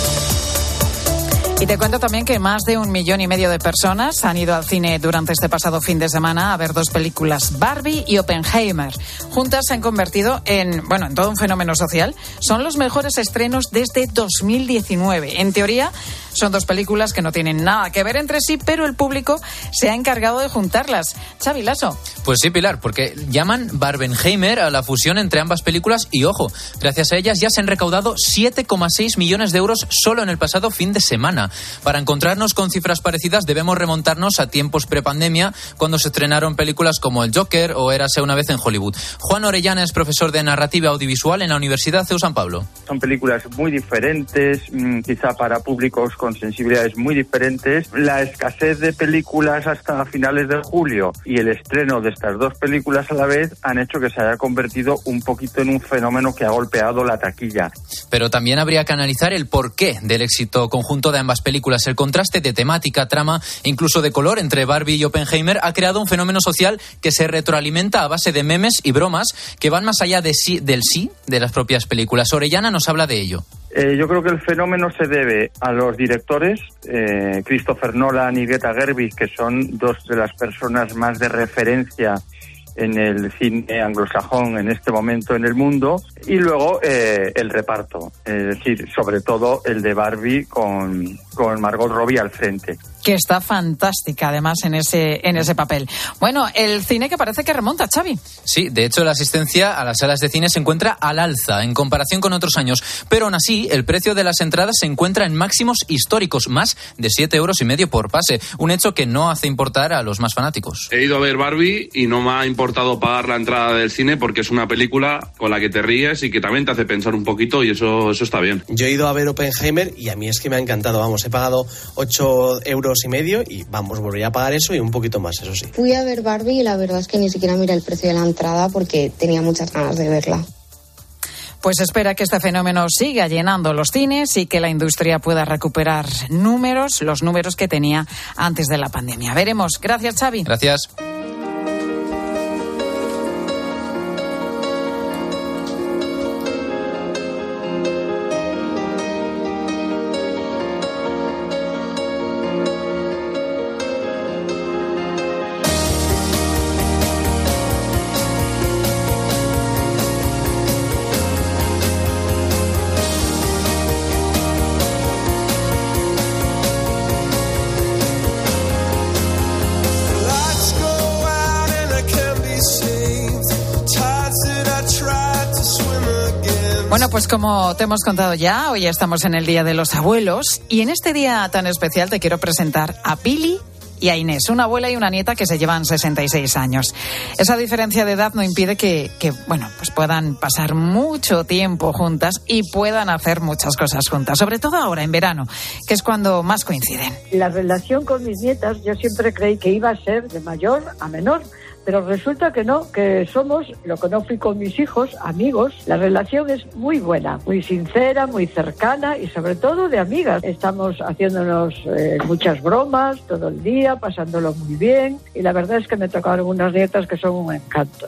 Y te cuento también que más de un millón y medio de personas han ido al cine durante este pasado fin de semana a ver dos películas, Barbie y Oppenheimer. Juntas se han convertido en, bueno, en todo un fenómeno social. Son los mejores estrenos desde dos mil diecinueve. En teoría, son dos películas que no tienen nada que ver entre sí, pero el público se ha encargado de juntarlas. Xavi Lasso. Pues sí, Pilar, porque llaman Barbenheimer a la fusión entre ambas películas y, ojo, gracias a ellas ya se han recaudado siete coma seis millones de euros solo en el pasado fin de semana. Para encontrarnos con cifras parecidas debemos remontarnos a tiempos prepandemia, cuando se estrenaron películas como El Joker o Érase una vez en Hollywood. Juan Orellana es profesor de narrativa audiovisual en la Universidad C E U San Pablo. Son películas muy diferentes, quizá para públicos con sensibilidades muy diferentes. La escasez de películas hasta finales de julio y el estreno de estas dos películas a la vez han hecho que se haya convertido un poquito en un fenómeno que ha golpeado la taquilla. Pero también habría que analizar el porqué del éxito conjunto de ambas películas. El contraste de temática, trama e incluso de color entre Barbie y Oppenheimer ha creado un fenómeno social que se retroalimenta a base de memes y bromas que van más allá de sí, del sí de las propias películas. Orellana nos habla de ello. Eh, yo creo que el fenómeno se debe a los directores, eh, Christopher Nolan y Greta Gerwig, que son dos de las personas más de referencia en el cine anglosajón en este momento en el mundo. Y luego eh, el reparto, es decir, sobre todo el de Barbie con, con Margot Robbie al frente. Que está fantástica, además, en ese en ese papel. Bueno, el cine que parece que remonta, Xavi. Sí, de hecho, la asistencia a las salas de cine se encuentra al alza en comparación con otros años. Pero aún así, el precio de las entradas se encuentra en máximos históricos, más de siete euros y medio por pase. Un hecho que no hace importar a los más fanáticos. He ido a ver Barbie y no me ha importado pagar la entrada del cine porque es una película con la que te ríes y que también te hace pensar un poquito, y eso, eso está bien. Yo he ido a ver Oppenheimer y a mí es que me ha encantado. Vamos, he pagado ocho euros y medio y vamos, volvería a pagar eso y un poquito más, eso sí. Fui a ver Barbie y la verdad es que ni siquiera miré el precio de la entrada porque tenía muchas ganas de verla. Pues espera que este fenómeno siga llenando los cines y que la industria pueda recuperar números, los números que tenía antes de la pandemia. Veremos. Gracias, Xavi. Gracias. Bueno, pues como te hemos contado ya, hoy estamos en el Día de los Abuelos y en este día tan especial te quiero presentar a Pili y a Inés, una abuela y una nieta que se llevan sesenta y seis años. Esa diferencia de edad no impide que, que, bueno, pues puedan pasar mucho tiempo juntas y puedan hacer muchas cosas juntas, sobre todo ahora en verano, que es cuando más coinciden. La relación con mis nietas yo siempre creí que iba a ser de mayor a menor, pero resulta que no, que somos, lo que no fui con mis hijos, amigos. La relación es muy buena, muy sincera, muy cercana y sobre todo de amigas. Estamos haciéndonos eh, muchas bromas todo el día, pasándolo muy bien y la verdad es que me tocaron unas nietas que son un encanto.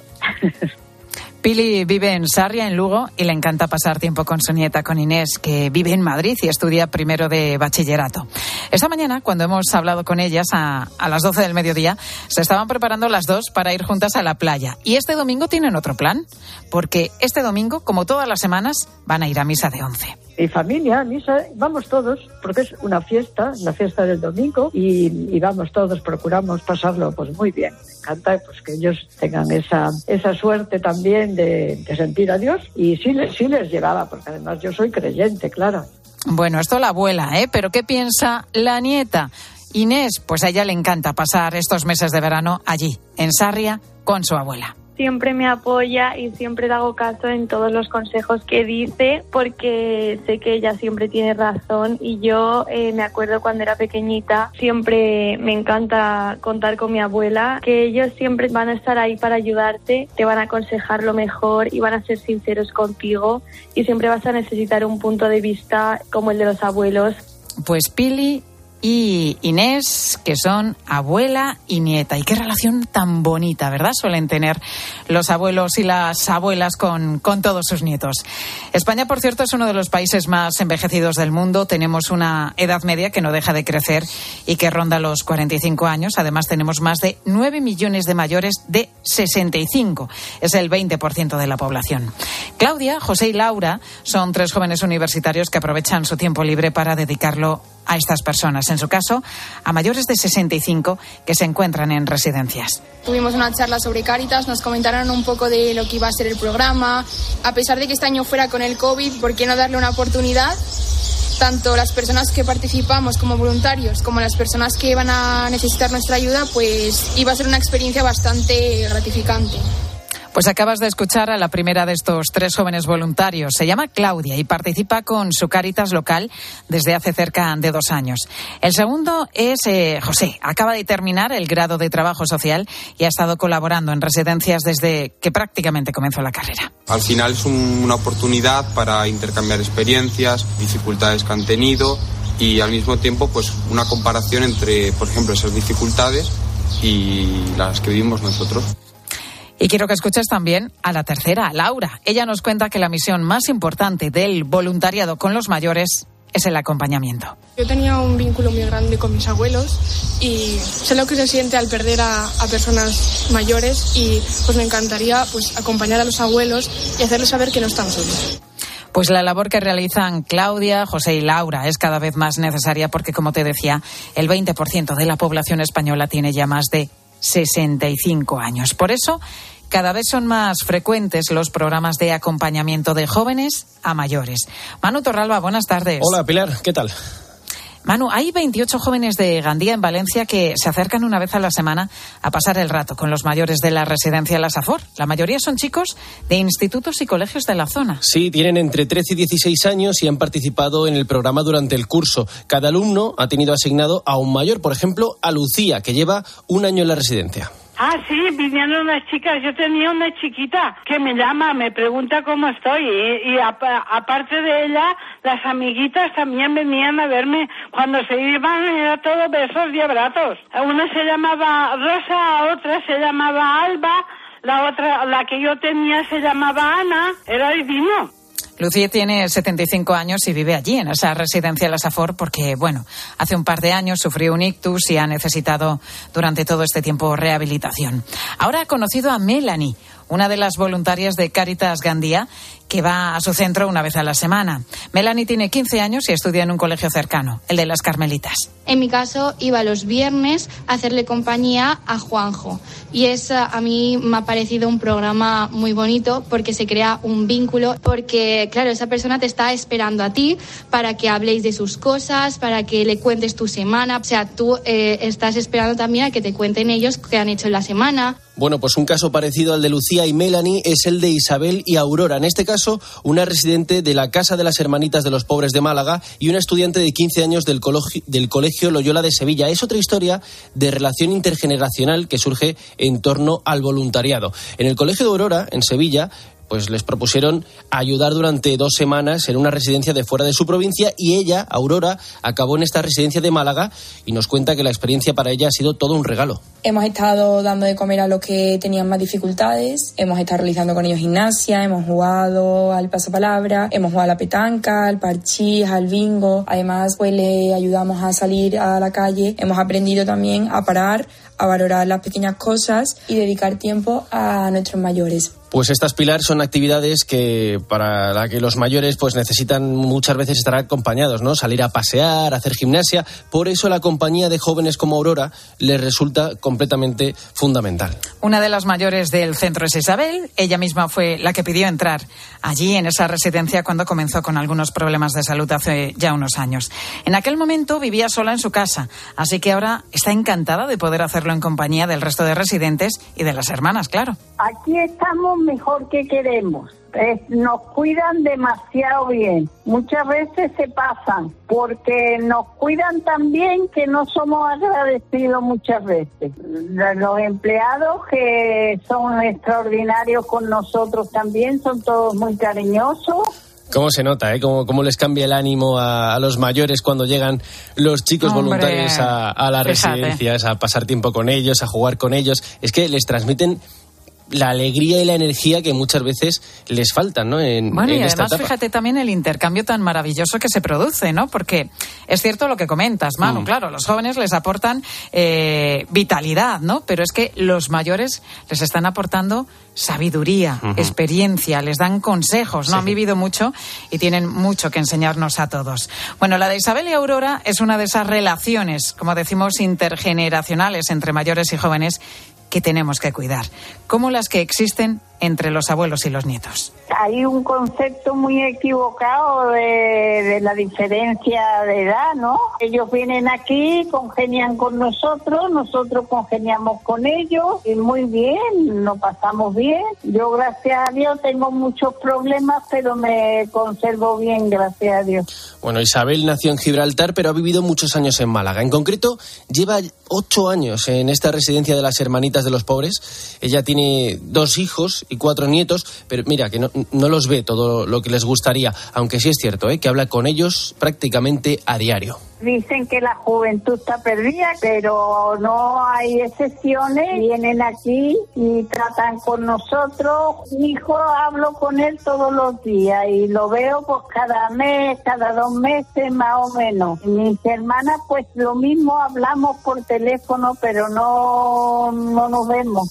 Pili vive en Sarria, en Lugo, y le encanta pasar tiempo con su nieta, con Inés, que vive en Madrid y estudia primero de bachillerato. Esta mañana, cuando hemos hablado con ellas a, a las doce del mediodía, se estaban preparando las dos para ir juntas a la playa. Y este domingo tienen otro plan, porque este domingo, como todas las semanas, van a ir a misa de once. Mi familia, misa, vamos todos, porque es una fiesta, la fiesta del domingo, y, y vamos todos, procuramos pasarlo pues muy bien. Me encanta pues que ellos tengan esa esa suerte también de, de sentir a Dios, y sí, sí les llevaba, porque además yo soy creyente, claro. Bueno, esto la abuela, ¿eh? Pero ¿qué piensa la nieta? Inés, pues a ella le encanta pasar estos meses de verano allí, en Sarria, con su abuela. Siempre me apoya y siempre le hago caso en todos los consejos que dice porque sé que ella siempre tiene razón y yo eh, me acuerdo cuando era pequeñita, siempre me encanta contar con mi abuela, que ellos siempre van a estar ahí para ayudarte, te van a aconsejar lo mejor y van a ser sinceros contigo y siempre vas a necesitar un punto de vista como el de los abuelos. Pues Pili y Inés, que son abuela y nieta. Y qué relación tan bonita, ¿verdad? Suelen tener los abuelos y las abuelas con, con todos sus nietos. España, por cierto, es uno de los países más envejecidos del mundo. Tenemos una edad media que no deja de crecer y que ronda los cuarenta y cinco años. Además, tenemos más de nueve millones de mayores de sesenta y cinco. Es el veinte por ciento de la población. Claudia, José y Laura son tres jóvenes universitarios que aprovechan su tiempo libre para dedicarlo a estas personas, en su caso, a mayores de sesenta y cinco que se encuentran en residencias. Tuvimos una charla sobre Cáritas, nos comentaron un poco de lo que iba a ser el programa. A pesar de que este año fuera con el COVID, ¿por qué no darle una oportunidad? Tanto las personas que participamos como voluntarios, como las personas que van a necesitar nuestra ayuda, pues iba a ser una experiencia bastante gratificante. Pues acabas de escuchar a la primera de estos tres jóvenes voluntarios. Se llama Claudia y participa con su Cáritas local desde hace cerca de dos años. El segundo es eh, José. Acaba de terminar el grado de Trabajo Social y ha estado colaborando en residencias desde que prácticamente comenzó la carrera. Al final es un, una oportunidad para intercambiar experiencias, dificultades que han tenido y al mismo tiempo pues una comparación entre, por ejemplo, esas dificultades y las que vivimos nosotros. Y quiero que escuches también a la tercera, a Laura. Ella nos cuenta que la misión más importante del voluntariado con los mayores es el acompañamiento. Yo tenía un vínculo muy grande con mis abuelos y sé lo que se siente al perder a, a personas mayores y pues me encantaría pues acompañar a los abuelos y hacerles saber que no están solos. Pues la labor que realizan Claudia, José y Laura es cada vez más necesaria porque, como te decía, el veinte por ciento de la población española tiene ya más de sesenta y cinco años. Por eso, cada vez son más frecuentes los programas de acompañamiento de jóvenes a mayores. Manu Torralba, buenas tardes. Hola, Pilar, ¿qué tal? Manu, hay veintiocho jóvenes de Gandía, en Valencia, que se acercan una vez a la semana a pasar el rato con los mayores de la residencia La Safor. La mayoría son chicos de institutos y colegios de la zona. Sí, tienen entre trece y dieciséis años y han participado en el programa durante el curso. Cada alumno ha tenido asignado a un mayor, por ejemplo, a Lucía, que lleva un año en la residencia. Ah, sí, vinieron unas chicas. Yo tenía una chiquita que me llama, me pregunta cómo estoy. Y, y a, aparte de ella, las amiguitas también venían a verme. Cuando se iban era todo besos y abrazos. Una se llamaba Rosa, otra se llamaba Alba, la otra, la que yo tenía se llamaba Ana. Era divino. Lucía tiene setenta y cinco años y vive allí, en esa residencia La Safor, porque, bueno, hace un par de años sufrió un ictus y ha necesitado durante todo este tiempo rehabilitación. Ahora ha conocido a Melanie, una de las voluntarias de Cáritas Gandía, que va a su centro una vez a la semana. Melanie tiene quince años y estudia en un colegio cercano, el de las Carmelitas. En mi caso, iba los viernes a hacerle compañía a Juanjo. Y es, a mí me ha parecido un programa muy bonito porque se crea un vínculo, porque, claro, esa persona te está esperando a ti para que habléis de sus cosas, para que le cuentes tu semana. O sea, tú eh, estás esperando también a que te cuenten ellos qué han hecho en la semana. Bueno, pues un caso parecido al de Lucía y Melanie es el de Isabel y Aurora. En este caso, una residente de la Casa de las Hermanitas de los Pobres de Málaga y una estudiante de quince años del colegio, del colegio Loyola de Sevilla. Es otra historia de relación intergeneracional que surge en torno al voluntariado. En el colegio de Aurora, en Sevilla, pues les propusieron ayudar durante dos semanas en una residencia de fuera de su provincia y ella, Aurora, acabó en esta residencia de Málaga y nos cuenta que la experiencia para ella ha sido todo un regalo. Hemos estado dando de comer a los que tenían más dificultades, hemos estado realizando con ellos gimnasia, hemos jugado al pasapalabra, hemos jugado a la petanca, al parchís, al bingo. Además, pues le ayudamos a salir a la calle. Hemos aprendido también a parar, a valorar las pequeñas cosas y dedicar tiempo a nuestros mayores. Pues estas, Pilar, son actividades que para la que los mayores pues necesitan muchas veces estar acompañados, ¿no? Salir a pasear, hacer gimnasia. Por eso la compañía de jóvenes como Aurora les resulta completamente fundamental. Una de las mayores del centro es Isabel. Ella misma fue la que pidió entrar allí en esa residencia cuando comenzó con algunos problemas de salud hace ya unos años. En aquel momento vivía sola en su casa, así que ahora está encantada de poder hacerlo en compañía del resto de residentes y de las hermanas, claro. Aquí estamos mejor que queremos. Eh, nos cuidan demasiado bien. Muchas veces se pasan porque nos cuidan tan bien que no somos agradecidos muchas veces. Los empleados que son extraordinarios con nosotros también son todos muy cariñosos. ¿Cómo se nota, eh? ¿Cómo, cómo les cambia el ánimo a, a los mayores cuando llegan los chicos Hombre, voluntarios a, a las residencias, a pasar tiempo con ellos, a jugar con ellos? Es que les transmiten la alegría y la energía que muchas veces les faltan, ¿no? En, bueno, en y esta además etapa. Fíjate también el intercambio tan maravilloso que se produce, ¿no? Porque es cierto lo que comentas, Manu, mm. claro, los jóvenes les aportan eh, vitalidad, ¿no? Pero es que los mayores les están aportando sabiduría, uh-huh. experiencia, les dan consejos, ¿no? Sí. Han vivido mucho y tienen mucho que enseñarnos a todos. Bueno, la de Isabel y Aurora es una de esas relaciones, como decimos, intergeneracionales entre mayores y jóvenes que tenemos que cuidar, como las que existen entre los abuelos y los nietos. Hay un concepto muy equivocado de, de la diferencia de edad, ¿no? Ellos vienen aquí, congenian con nosotros, nosotros congeniamos con ellos, y muy bien, nos pasamos bien. Yo, gracias a Dios, tengo muchos problemas, pero me conservo bien, gracias a Dios. Bueno, Isabel nació en Gibraltar, pero ha vivido muchos años en Málaga. En concreto, lleva ocho años en esta residencia de las Hermanitas de los Pobres. Ella tiene dos hijos y cuatro nietos, pero mira, que no, no los ve todo lo que les gustaría, aunque sí es cierto, ¿eh? que habla con ellos prácticamente a diario. Dicen que la juventud está perdida, pero no hay excepciones. Vienen aquí y tratan con nosotros. Mi hijo, hablo con él todos los días y lo veo pues cada mes, cada dos meses más o menos. Mis hermanas pues lo mismo, hablamos por teléfono, pero no, no nos vemos.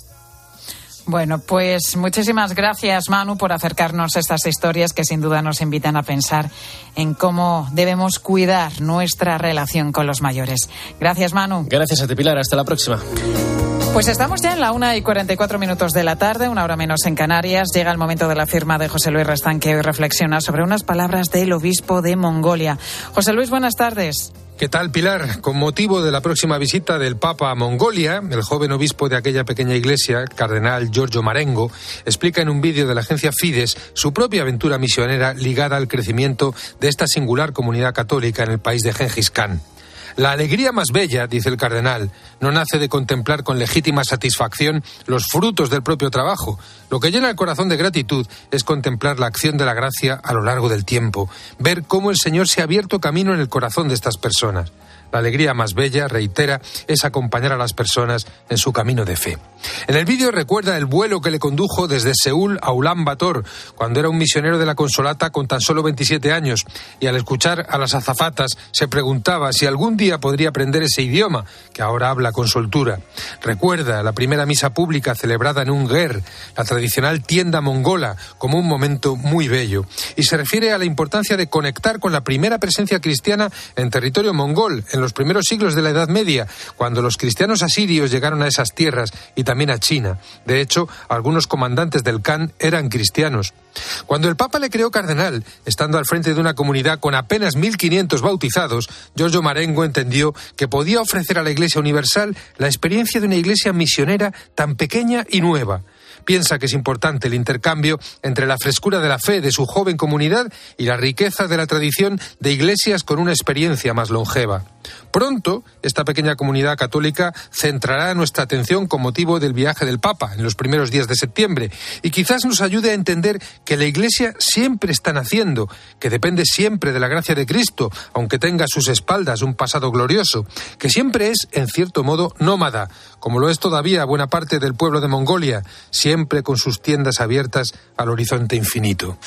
Bueno, pues muchísimas gracias, Manu, por acercarnos a estas historias que sin duda nos invitan a pensar en cómo debemos cuidar nuestra relación con los mayores. Gracias, Manu. Gracias a ti, Pilar. Hasta la próxima. Pues estamos ya en la una y cuarenta y cuatro minutos de la tarde, una hora menos en Canarias. Llega el momento de la firma de José Luis Restán, que hoy reflexiona sobre unas palabras del obispo de Mongolia. José Luis, buenas tardes. ¿Qué tal, Pilar? Con motivo de la próxima visita del Papa a Mongolia, el joven obispo de aquella pequeña iglesia, cardenal Giorgio Marengo, explica en un vídeo de la agencia Fides su propia aventura misionera ligada al crecimiento de esta singular comunidad católica en el país de Gengis Khan. La alegría más bella, dice el cardenal, no nace de contemplar con legítima satisfacción los frutos del propio trabajo. Lo que llena el corazón de gratitud es contemplar la acción de la gracia a lo largo del tiempo, ver cómo el Señor se ha abierto camino en el corazón de estas personas. La alegría más bella, reitera, es acompañar a las personas en su camino de fe. En el vídeo recuerda el vuelo que le condujo desde Seúl a Ulan Bator, cuando era un misionero de la Consolata con tan solo veintisiete años, y al escuchar a las azafatas se preguntaba si algún día podría aprender ese idioma, que ahora habla con soltura. Recuerda la primera misa pública celebrada en un ger, la tradicional tienda mongola, como un momento muy bello, y se refiere a la importancia de conectar con la primera presencia cristiana en territorio mongol, en los primeros siglos de la Edad Media, cuando los cristianos asirios llegaron a esas tierras y también a China. De hecho, algunos comandantes del Khan eran cristianos. Cuando el Papa le creó cardenal, estando al frente de una comunidad con apenas mil quinientos bautizados, Giorgio Marengo entendió que podía ofrecer a la Iglesia Universal la experiencia de una iglesia misionera tan pequeña y nueva. Piensa que es importante el intercambio entre la frescura de la fe de su joven comunidad y la riqueza de la tradición de iglesias con una experiencia más longeva. Pronto, esta pequeña comunidad católica centrará nuestra atención con motivo del viaje del Papa en los primeros días de septiembre y quizás nos ayude a entender que la Iglesia siempre está naciendo, que depende siempre de la gracia de Cristo, aunque tenga a sus espaldas un pasado glorioso, que siempre es, en cierto modo, nómada, como lo es todavía buena parte del pueblo de Mongolia, siempre con sus tiendas abiertas al horizonte infinito.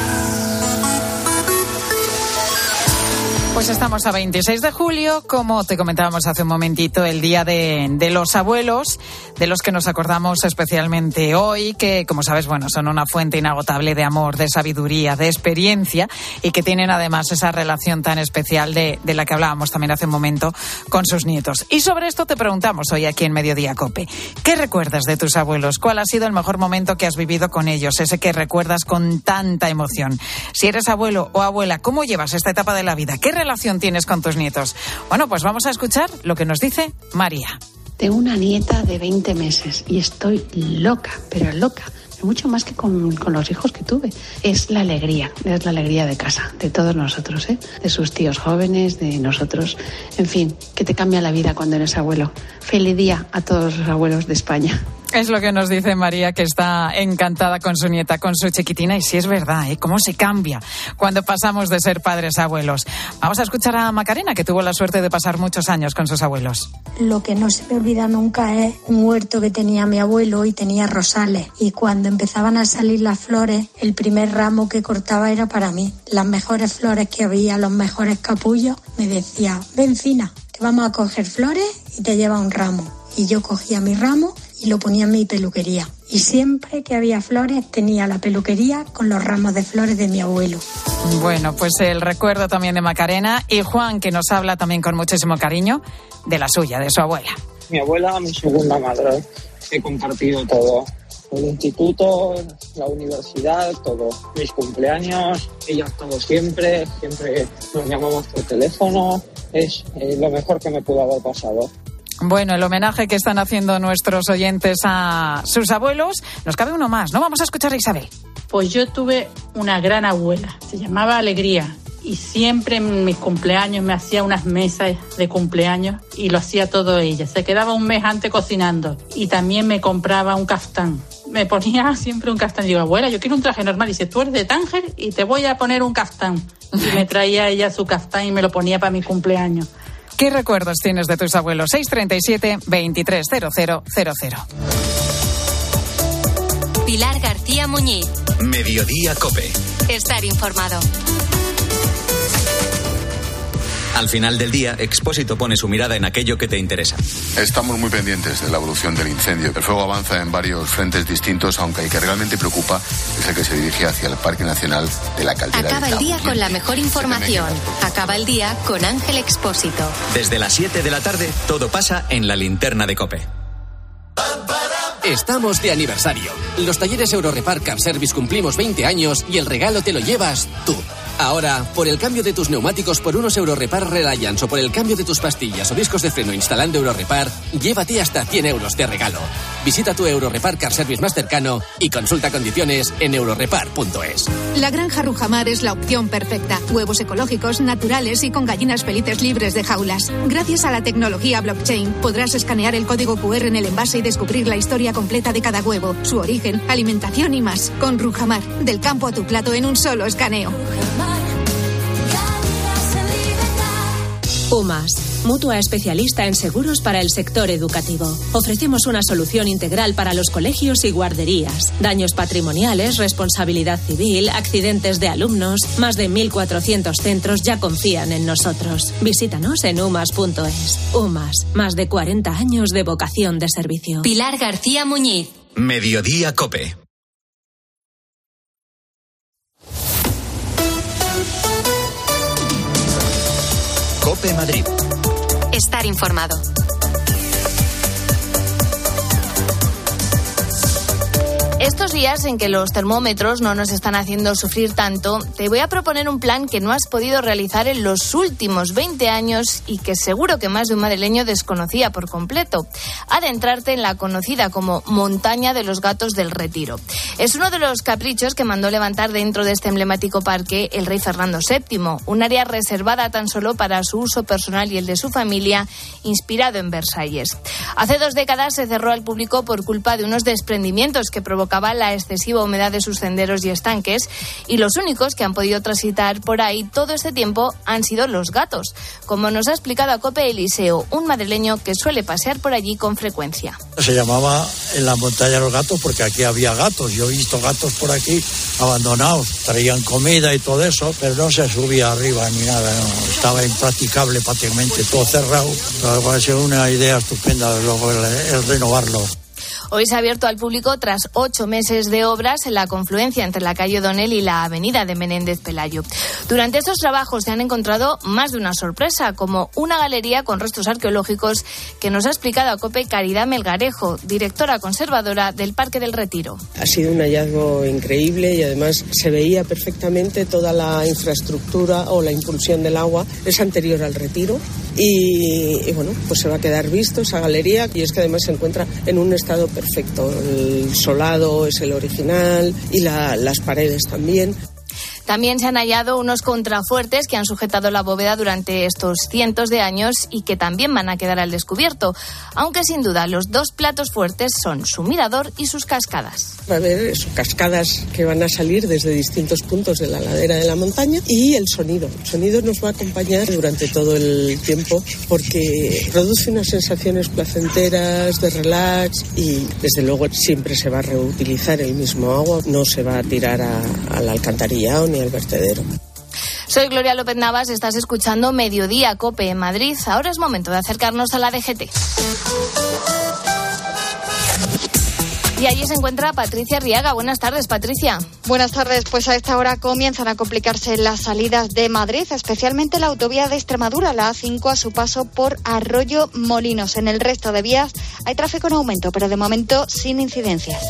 Pues estamos a veintiséis de julio, como te comentábamos hace un momentito, el Día de, de los Abuelos, de los que nos acordamos especialmente hoy, que, como sabes, bueno, son una fuente inagotable de amor, de sabiduría, de experiencia, y que tienen además esa relación tan especial de, de la que hablábamos también hace un momento con sus nietos. Y sobre esto te preguntamos hoy aquí en Mediodía COPE. ¿Qué recuerdas de tus abuelos? ¿Cuál ha sido el mejor momento que has vivido con ellos? Ese que recuerdas con tanta emoción. Si eres abuelo o abuela, ¿cómo llevas esta etapa de la vida? ¿Qué relación tienes con tus nietos? Bueno, pues vamos a escuchar lo que nos dice María. Tengo una nieta de veinte meses y estoy loca, pero loca. Mucho más que con, con los hijos que tuve. Es la alegría, es la alegría de casa, de todos nosotros, ¿eh? De sus tíos jóvenes, de nosotros. En fin, que te cambia la vida cuando eres abuelo. Feliz día a todos los abuelos de España. Es lo que nos dice María, que está encantada con su nieta, con su chiquitina. Y sí es verdad, ¿eh? Cómo se cambia cuando pasamos de ser padres a abuelos. Vamos a escuchar a Macarena, que tuvo la suerte de pasar muchos años con sus abuelos. Lo que no se me olvida nunca es un huerto que tenía mi abuelo y tenía rosales. Y cuando empezaban a salir las flores, el primer ramo que cortaba era para mí. Las mejores flores que había, los mejores capullos, me decía, ven Fina, que vamos a coger flores y te lleva un ramo. Y yo cogía mi ramo y lo ponía en mi peluquería. Y siempre que había flores tenía la peluquería con los ramos de flores de mi abuelo. Bueno, pues el recuerdo también de Macarena, y Juan, que nos habla también con muchísimo cariño de la suya, de su abuela. Mi abuela, mi segunda madre. He compartido todo. El instituto, la universidad, todo. Mis cumpleaños, ella todo siempre, siempre nos llamamos por teléfono. Es eh, lo mejor que me pudo haber pasado. Bueno, el homenaje que están haciendo nuestros oyentes a sus abuelos. Nos cabe uno más, ¿no? Vamos a escuchar a Isabel. Pues yo tuve una gran abuela, se llamaba Alegría, y siempre en mis cumpleaños me hacía unas mesas de cumpleaños y lo hacía todo ella. Se quedaba un mes antes cocinando y también me compraba un caftán me ponía siempre un caftán. Digo, abuela, yo quiero un traje normal. Y dice, tú eres de Tánger y te voy a poner un caftán. Y me traía ella su caftán y me lo ponía para mi cumpleaños. ¿Qué recuerdos tienes de tus abuelos? seis treinta y siete, veintitrés, cero cero cero cero. Pilar García Muñiz. Mediodía COPE. Estar informado. Al final del día, Expósito pone su mirada en aquello que te interesa. Estamos muy pendientes de la evolución del incendio. El fuego avanza en varios frentes distintos, aunque el que realmente preocupa es el que se dirige hacia el Parque Nacional de la Caldera. Acaba del el día Campo. con la mejor información. Acaba el día con Ángel Expósito. Desde las siete de la tarde, todo pasa en la linterna de COPE. Estamos de aniversario. Los talleres Eurorepar Car Service cumplimos veinte años y el regalo te lo llevas tú. Ahora, por el cambio de tus neumáticos por unos Eurorepar Reliance o por el cambio de tus pastillas o discos de freno instalando Eurorepar, llévate hasta cien euros de regalo. Visita tu Eurorepar Car Service más cercano y consulta condiciones en eurorepar punto es. La granja Rujamar es la opción perfecta. Huevos ecológicos, naturales y con gallinas felices libres de jaulas. Gracias a la tecnología blockchain, podrás escanear el código cu erre en el envase y descubrir la historia completa de cada huevo, su origen, alimentación y más. Con Rujamar, del campo a tu plato en un solo escaneo. UMAS, mutua especialista en seguros para el sector educativo. Ofrecemos una solución integral para los colegios y guarderías. Daños patrimoniales, responsabilidad civil, accidentes de alumnos. Más de mil cuatrocientos centros ya confían en nosotros. Visítanos en umas punto es. UMAS, más de cuarenta años de vocación de servicio. Pilar García Muñiz. Mediodía COPE. COPE Madrid. Estar informado. Estos días en que los termómetros no nos están haciendo sufrir tanto, te voy a proponer un plan que no has podido realizar en los últimos veinte años y que seguro que más de un madrileño desconocía por completo. Adentrarte en la conocida como Montaña de los Gatos del Retiro. Es uno de los caprichos que mandó levantar dentro de este emblemático parque el rey Fernando séptimo, un área reservada tan solo para su uso personal y el de su familia, inspirado en Versalles. Hace dos décadas se cerró al público por culpa de unos desprendimientos que provocaban la excesiva humedad de sus senderos y estanques, y los únicos que han podido transitar por ahí todo este tiempo han sido los gatos, como nos ha explicado a COPE Eliseo, un madrileño que suele pasear por allí con frecuencia. Se llamaba en la montaña de los gatos porque aquí había gatos. Yo he visto gatos por aquí abandonados, traían comida y todo eso, pero no se subía arriba ni nada, no. Estaba impracticable prácticamente, todo cerrado. Me parece una idea estupenda luego el, el renovarlo. Hoy se ha abierto al público tras ocho meses de obras en la confluencia entre la calle O'Donnell y la avenida de Menéndez Pelayo. Durante estos trabajos se han encontrado más de una sorpresa, como una galería con restos arqueológicos que nos ha explicado a COPE Caridad Melgarejo, directora conservadora del Parque del Retiro. Ha sido un hallazgo increíble y además se veía perfectamente toda la infraestructura o la impulsión del agua. Es anterior al retiro y, y bueno, pues se va a quedar visto esa galería, y es que además se encuentra en un estado perfecto. Perfecto, el solado es el original y la, las paredes también. También se han hallado unos contrafuertes que han sujetado la bóveda durante estos cientos de años y que también van a quedar al descubierto, aunque sin duda los dos platos fuertes son su mirador y sus cascadas. Va a haber eso, cascadas que van a salir desde distintos puntos de la ladera de la montaña, y el sonido. El sonido nos va a acompañar durante todo el tiempo porque produce unas sensaciones placenteras, de relax, y desde luego siempre se va a reutilizar el mismo agua, no se va a tirar a, al alcantarillado ni al vertedero. Soy Gloria López Navas, estás escuchando Mediodía COPE en Madrid. Ahora es momento de acercarnos a la D G T. Y allí se encuentra Patricia Arriaga. Buenas tardes, Patricia. Buenas tardes. Pues a esta hora comienzan a complicarse las salidas de Madrid, especialmente la autovía de Extremadura, la A cinco, a su paso por Arroyo Molinos. En el resto de vías hay tráfico en aumento, pero de momento sin incidencias.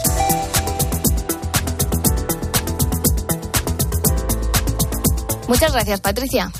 Muchas gracias, Patricia.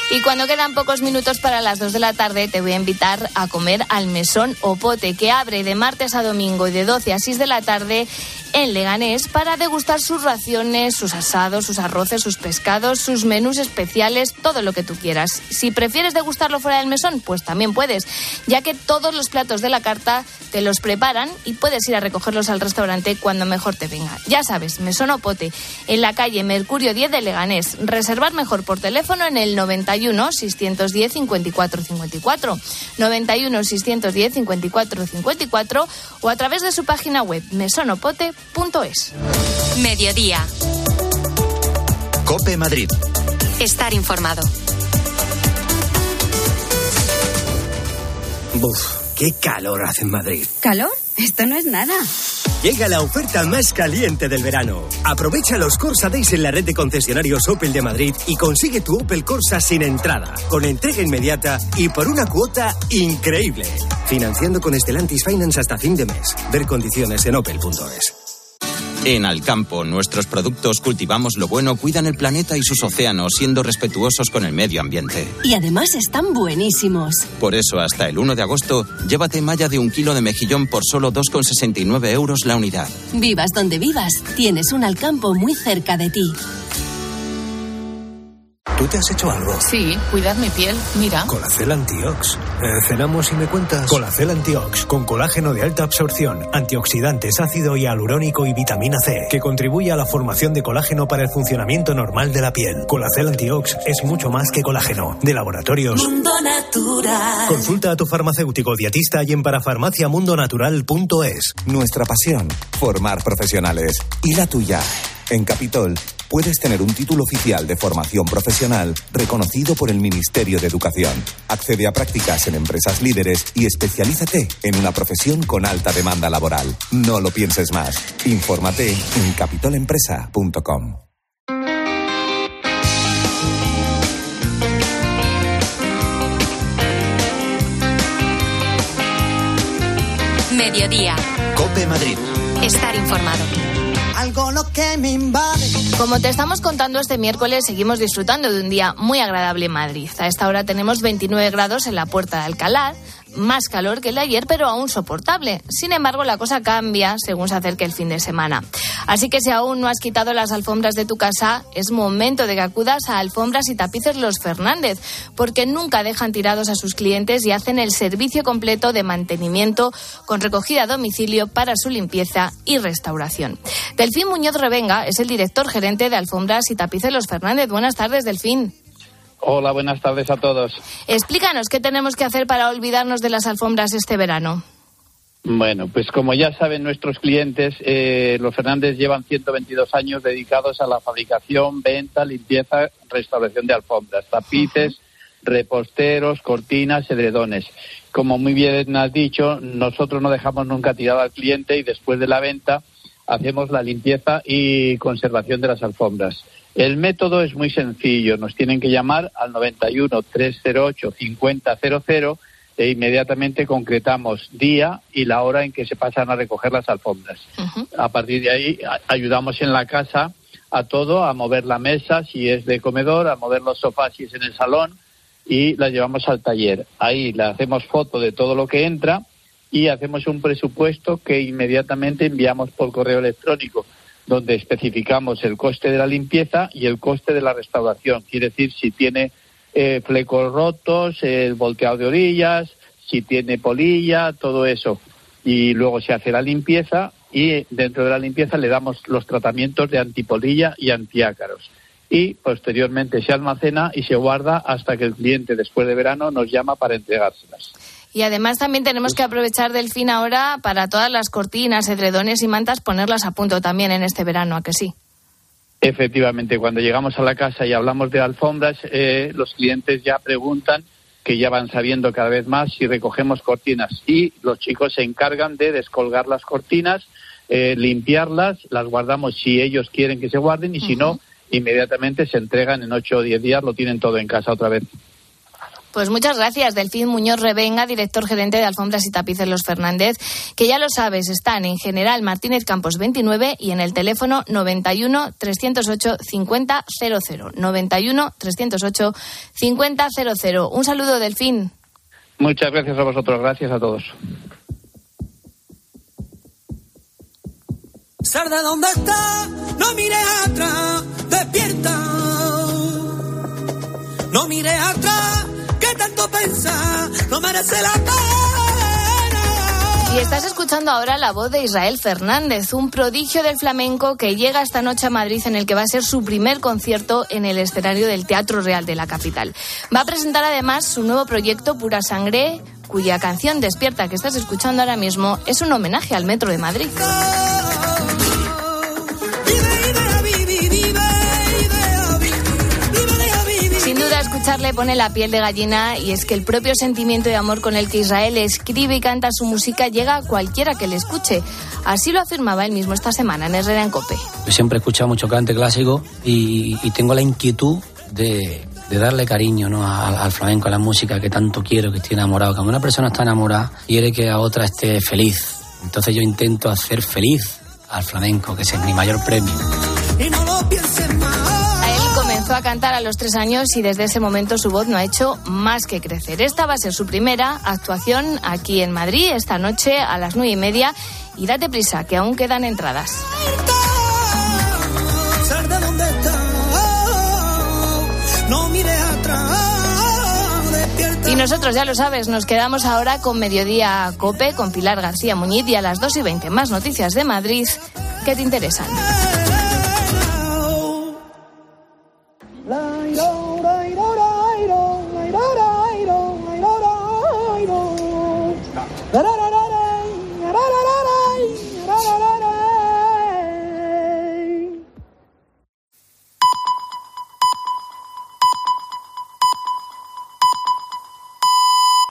Y cuando quedan pocos minutos para las dos de la tarde, te voy a invitar a comer al Mesón Opote, que abre de martes a domingo y de doce a seis de la tarde en Leganés para degustar sus raciones, sus asados, sus arroces, sus pescados, sus menús especiales, todo lo que tú quieras. Si prefieres degustarlo fuera del mesón, pues también puedes, ya que todos los platos de la carta te los preparan y puedes ir a recogerlos al restaurante cuando mejor te venga. Ya sabes, Mesón Opote, en la calle Mercurio diez de Leganés. Reservar mejor por teléfono en el noventa y uno, seiscientos diez, cincuenta y cuatro cincuenta y cuatro, noventa y uno, seiscientos diez, cincuenta y cuatro cincuenta y cuatro o a través de su página web mesonopote punto es. Mediodía. COPE Madrid. Estar informado. Buf, qué calor hace en Madrid. ¿Calor? Esto no es nada. Llega la oferta más caliente del verano. Aprovecha los Corsa Days en la red de concesionarios Opel de Madrid y consigue tu Opel Corsa sin entrada, con entrega inmediata y por una cuota increíble. Financiando con Stellantis Finance hasta fin de mes. Ver condiciones en opel punto es. En Alcampo, nuestros productos cultivamos lo bueno, cuidan el planeta y sus océanos, siendo respetuosos con el medio ambiente. Y además están buenísimos. Por eso, hasta el uno de agosto, llévate malla de un kilo de mejillón por solo dos con sesenta y nueve euros la unidad. Vivas donde vivas, tienes un Alcampo muy cerca de ti. ¿Tú te has hecho algo? Sí, cuidad mi piel, mira. Colacel Antiox. Eh, cenamos y me cuentas. Colacel Antiox, con colágeno de alta absorción, antioxidantes, ácido hialurónico y vitamina C, que contribuye a la formación de colágeno para el funcionamiento normal de la piel. Colacel Antiox es mucho más que colágeno. De Laboratorios Mundo Natural. Consulta a tu farmacéutico dietista y en parafarmacia mundo natural punto es. Nuestra pasión, formar profesionales. ¿Y la tuya? En Capitol puedes tener un título oficial de formación profesional reconocido por el Ministerio de Educación. Accede a prácticas en empresas líderes y especialízate en una profesión con alta demanda laboral. No lo pienses más. Infórmate en capitol empresa punto com. Mediodía. COPE Madrid. Estar informado. Algo lo que me invade. Como te estamos contando, este miércoles seguimos disfrutando de un día muy agradable en Madrid. A esta hora tenemos veintinueve grados en la Puerta de Alcalá, más calor que el de ayer, pero aún soportable. Sin embargo, la cosa cambia según se acerque el fin de semana. Así que si aún no has quitado las alfombras de tu casa, es momento de que acudas a Alfombras y Tapices Los Fernández, porque nunca dejan tirados a sus clientes y hacen el servicio completo de mantenimiento con recogida a domicilio para su limpieza y restauración. Delfín Muñoz Revenga es el director gerente de Alfombras y Tapices Los Fernández. Buenas tardes, Delfín. Hola, buenas tardes a todos. Explícanos qué tenemos que hacer para olvidarnos de las alfombras este verano. Bueno, pues como ya saben nuestros clientes, eh, los Fernández llevan ciento veintidós años dedicados a la fabricación, venta, limpieza, restauración de alfombras, tapices, uh-huh. reposteros, cortinas, edredones. Como muy bien has dicho, nosotros no dejamos nunca tirado al cliente y después de la venta hacemos la limpieza y conservación de las alfombras. El método es muy sencillo. Nos tienen que llamar al noventa y uno, trescientos ocho, cincuenta cero cero e inmediatamente concretamos día y la hora en que se pasan a recoger las alfombras. Uh-huh. A partir de ahí ayudamos en la casa a todo, a mover la mesa si es de comedor, a mover los sofás si es en el salón y la llevamos al taller. Ahí le hacemos foto de todo lo que entra y hacemos un presupuesto que inmediatamente enviamos por correo electrónico, donde especificamos el coste de la limpieza y el coste de la restauración. Quiere decir, si tiene eh, flecos rotos, el volteado de orillas, si tiene polilla, todo eso. Y luego se hace la limpieza y dentro de la limpieza le damos los tratamientos de antipolilla y antiácaros. Y posteriormente se almacena y se guarda hasta que el cliente después de verano nos llama para entregárselas. Y además también tenemos que aprovechar, Delfín, ahora para todas las cortinas, edredones y mantas, ponerlas a punto también en este verano, ¿a que sí? Efectivamente, cuando llegamos a la casa y hablamos de alfombras, eh, los clientes ya preguntan, que ya van sabiendo cada vez más, si recogemos cortinas. Y los chicos se encargan de descolgar las cortinas, eh, limpiarlas, las guardamos si ellos quieren que se guarden y uh-huh. si no, inmediatamente se entregan en ocho o diez días, lo tienen todo en casa otra vez. Pues muchas gracias, Delfín Muñoz Revenga, director gerente de Alfombras y Tapices Los Fernández, que ya lo sabes, están en General Martínez Campos veintinueve y en el teléfono noventa y uno, trescientos ocho, cincuenta cero cero. noventa y uno, trescientos ocho, cincuenta cero cero. Un saludo, Delfín. Muchas gracias a vosotros, gracias a todos. Sal de donde está, no mires atrás, despierta. No mires atrás, que tanto pensar, no merece la pena. Y estás escuchando ahora la voz de Israel Fernández, un prodigio del flamenco que llega esta noche a Madrid, en el que va a ser su primer concierto en el escenario del Teatro Real de la capital. Va a presentar además su nuevo proyecto Pura Sangre, cuya canción Despierta, que estás escuchando ahora mismo, es un homenaje al Metro de Madrid. Sin duda, escucharle pone la piel de gallina, y es que el propio sentimiento de amor con el que Israel escribe y canta su música llega a cualquiera que le escuche. Así lo afirmaba él mismo esta semana en Herrera en COPE. Yo siempre he escuchado mucho cante clásico y, y tengo la inquietud de, de darle cariño, ¿no?, al, al flamenco, a la música que tanto quiero, que estoy enamorado. Cuando una persona está enamorada, quiere que a otra esté feliz. Entonces yo intento hacer feliz al flamenco, que ese es mi mayor premio. Y no lo pienses más. Comenzó a cantar a los tres años y desde ese momento su voz no ha hecho más que crecer. Esta va a ser su primera actuación aquí en Madrid esta noche a las nueve y media, y date prisa, que aún quedan entradas. Y nosotros, ya lo sabes, nos quedamos ahora con Mediodía COPE, con Pilar García Muñiz, y a las dos y veinte más noticias de Madrid que te interesan.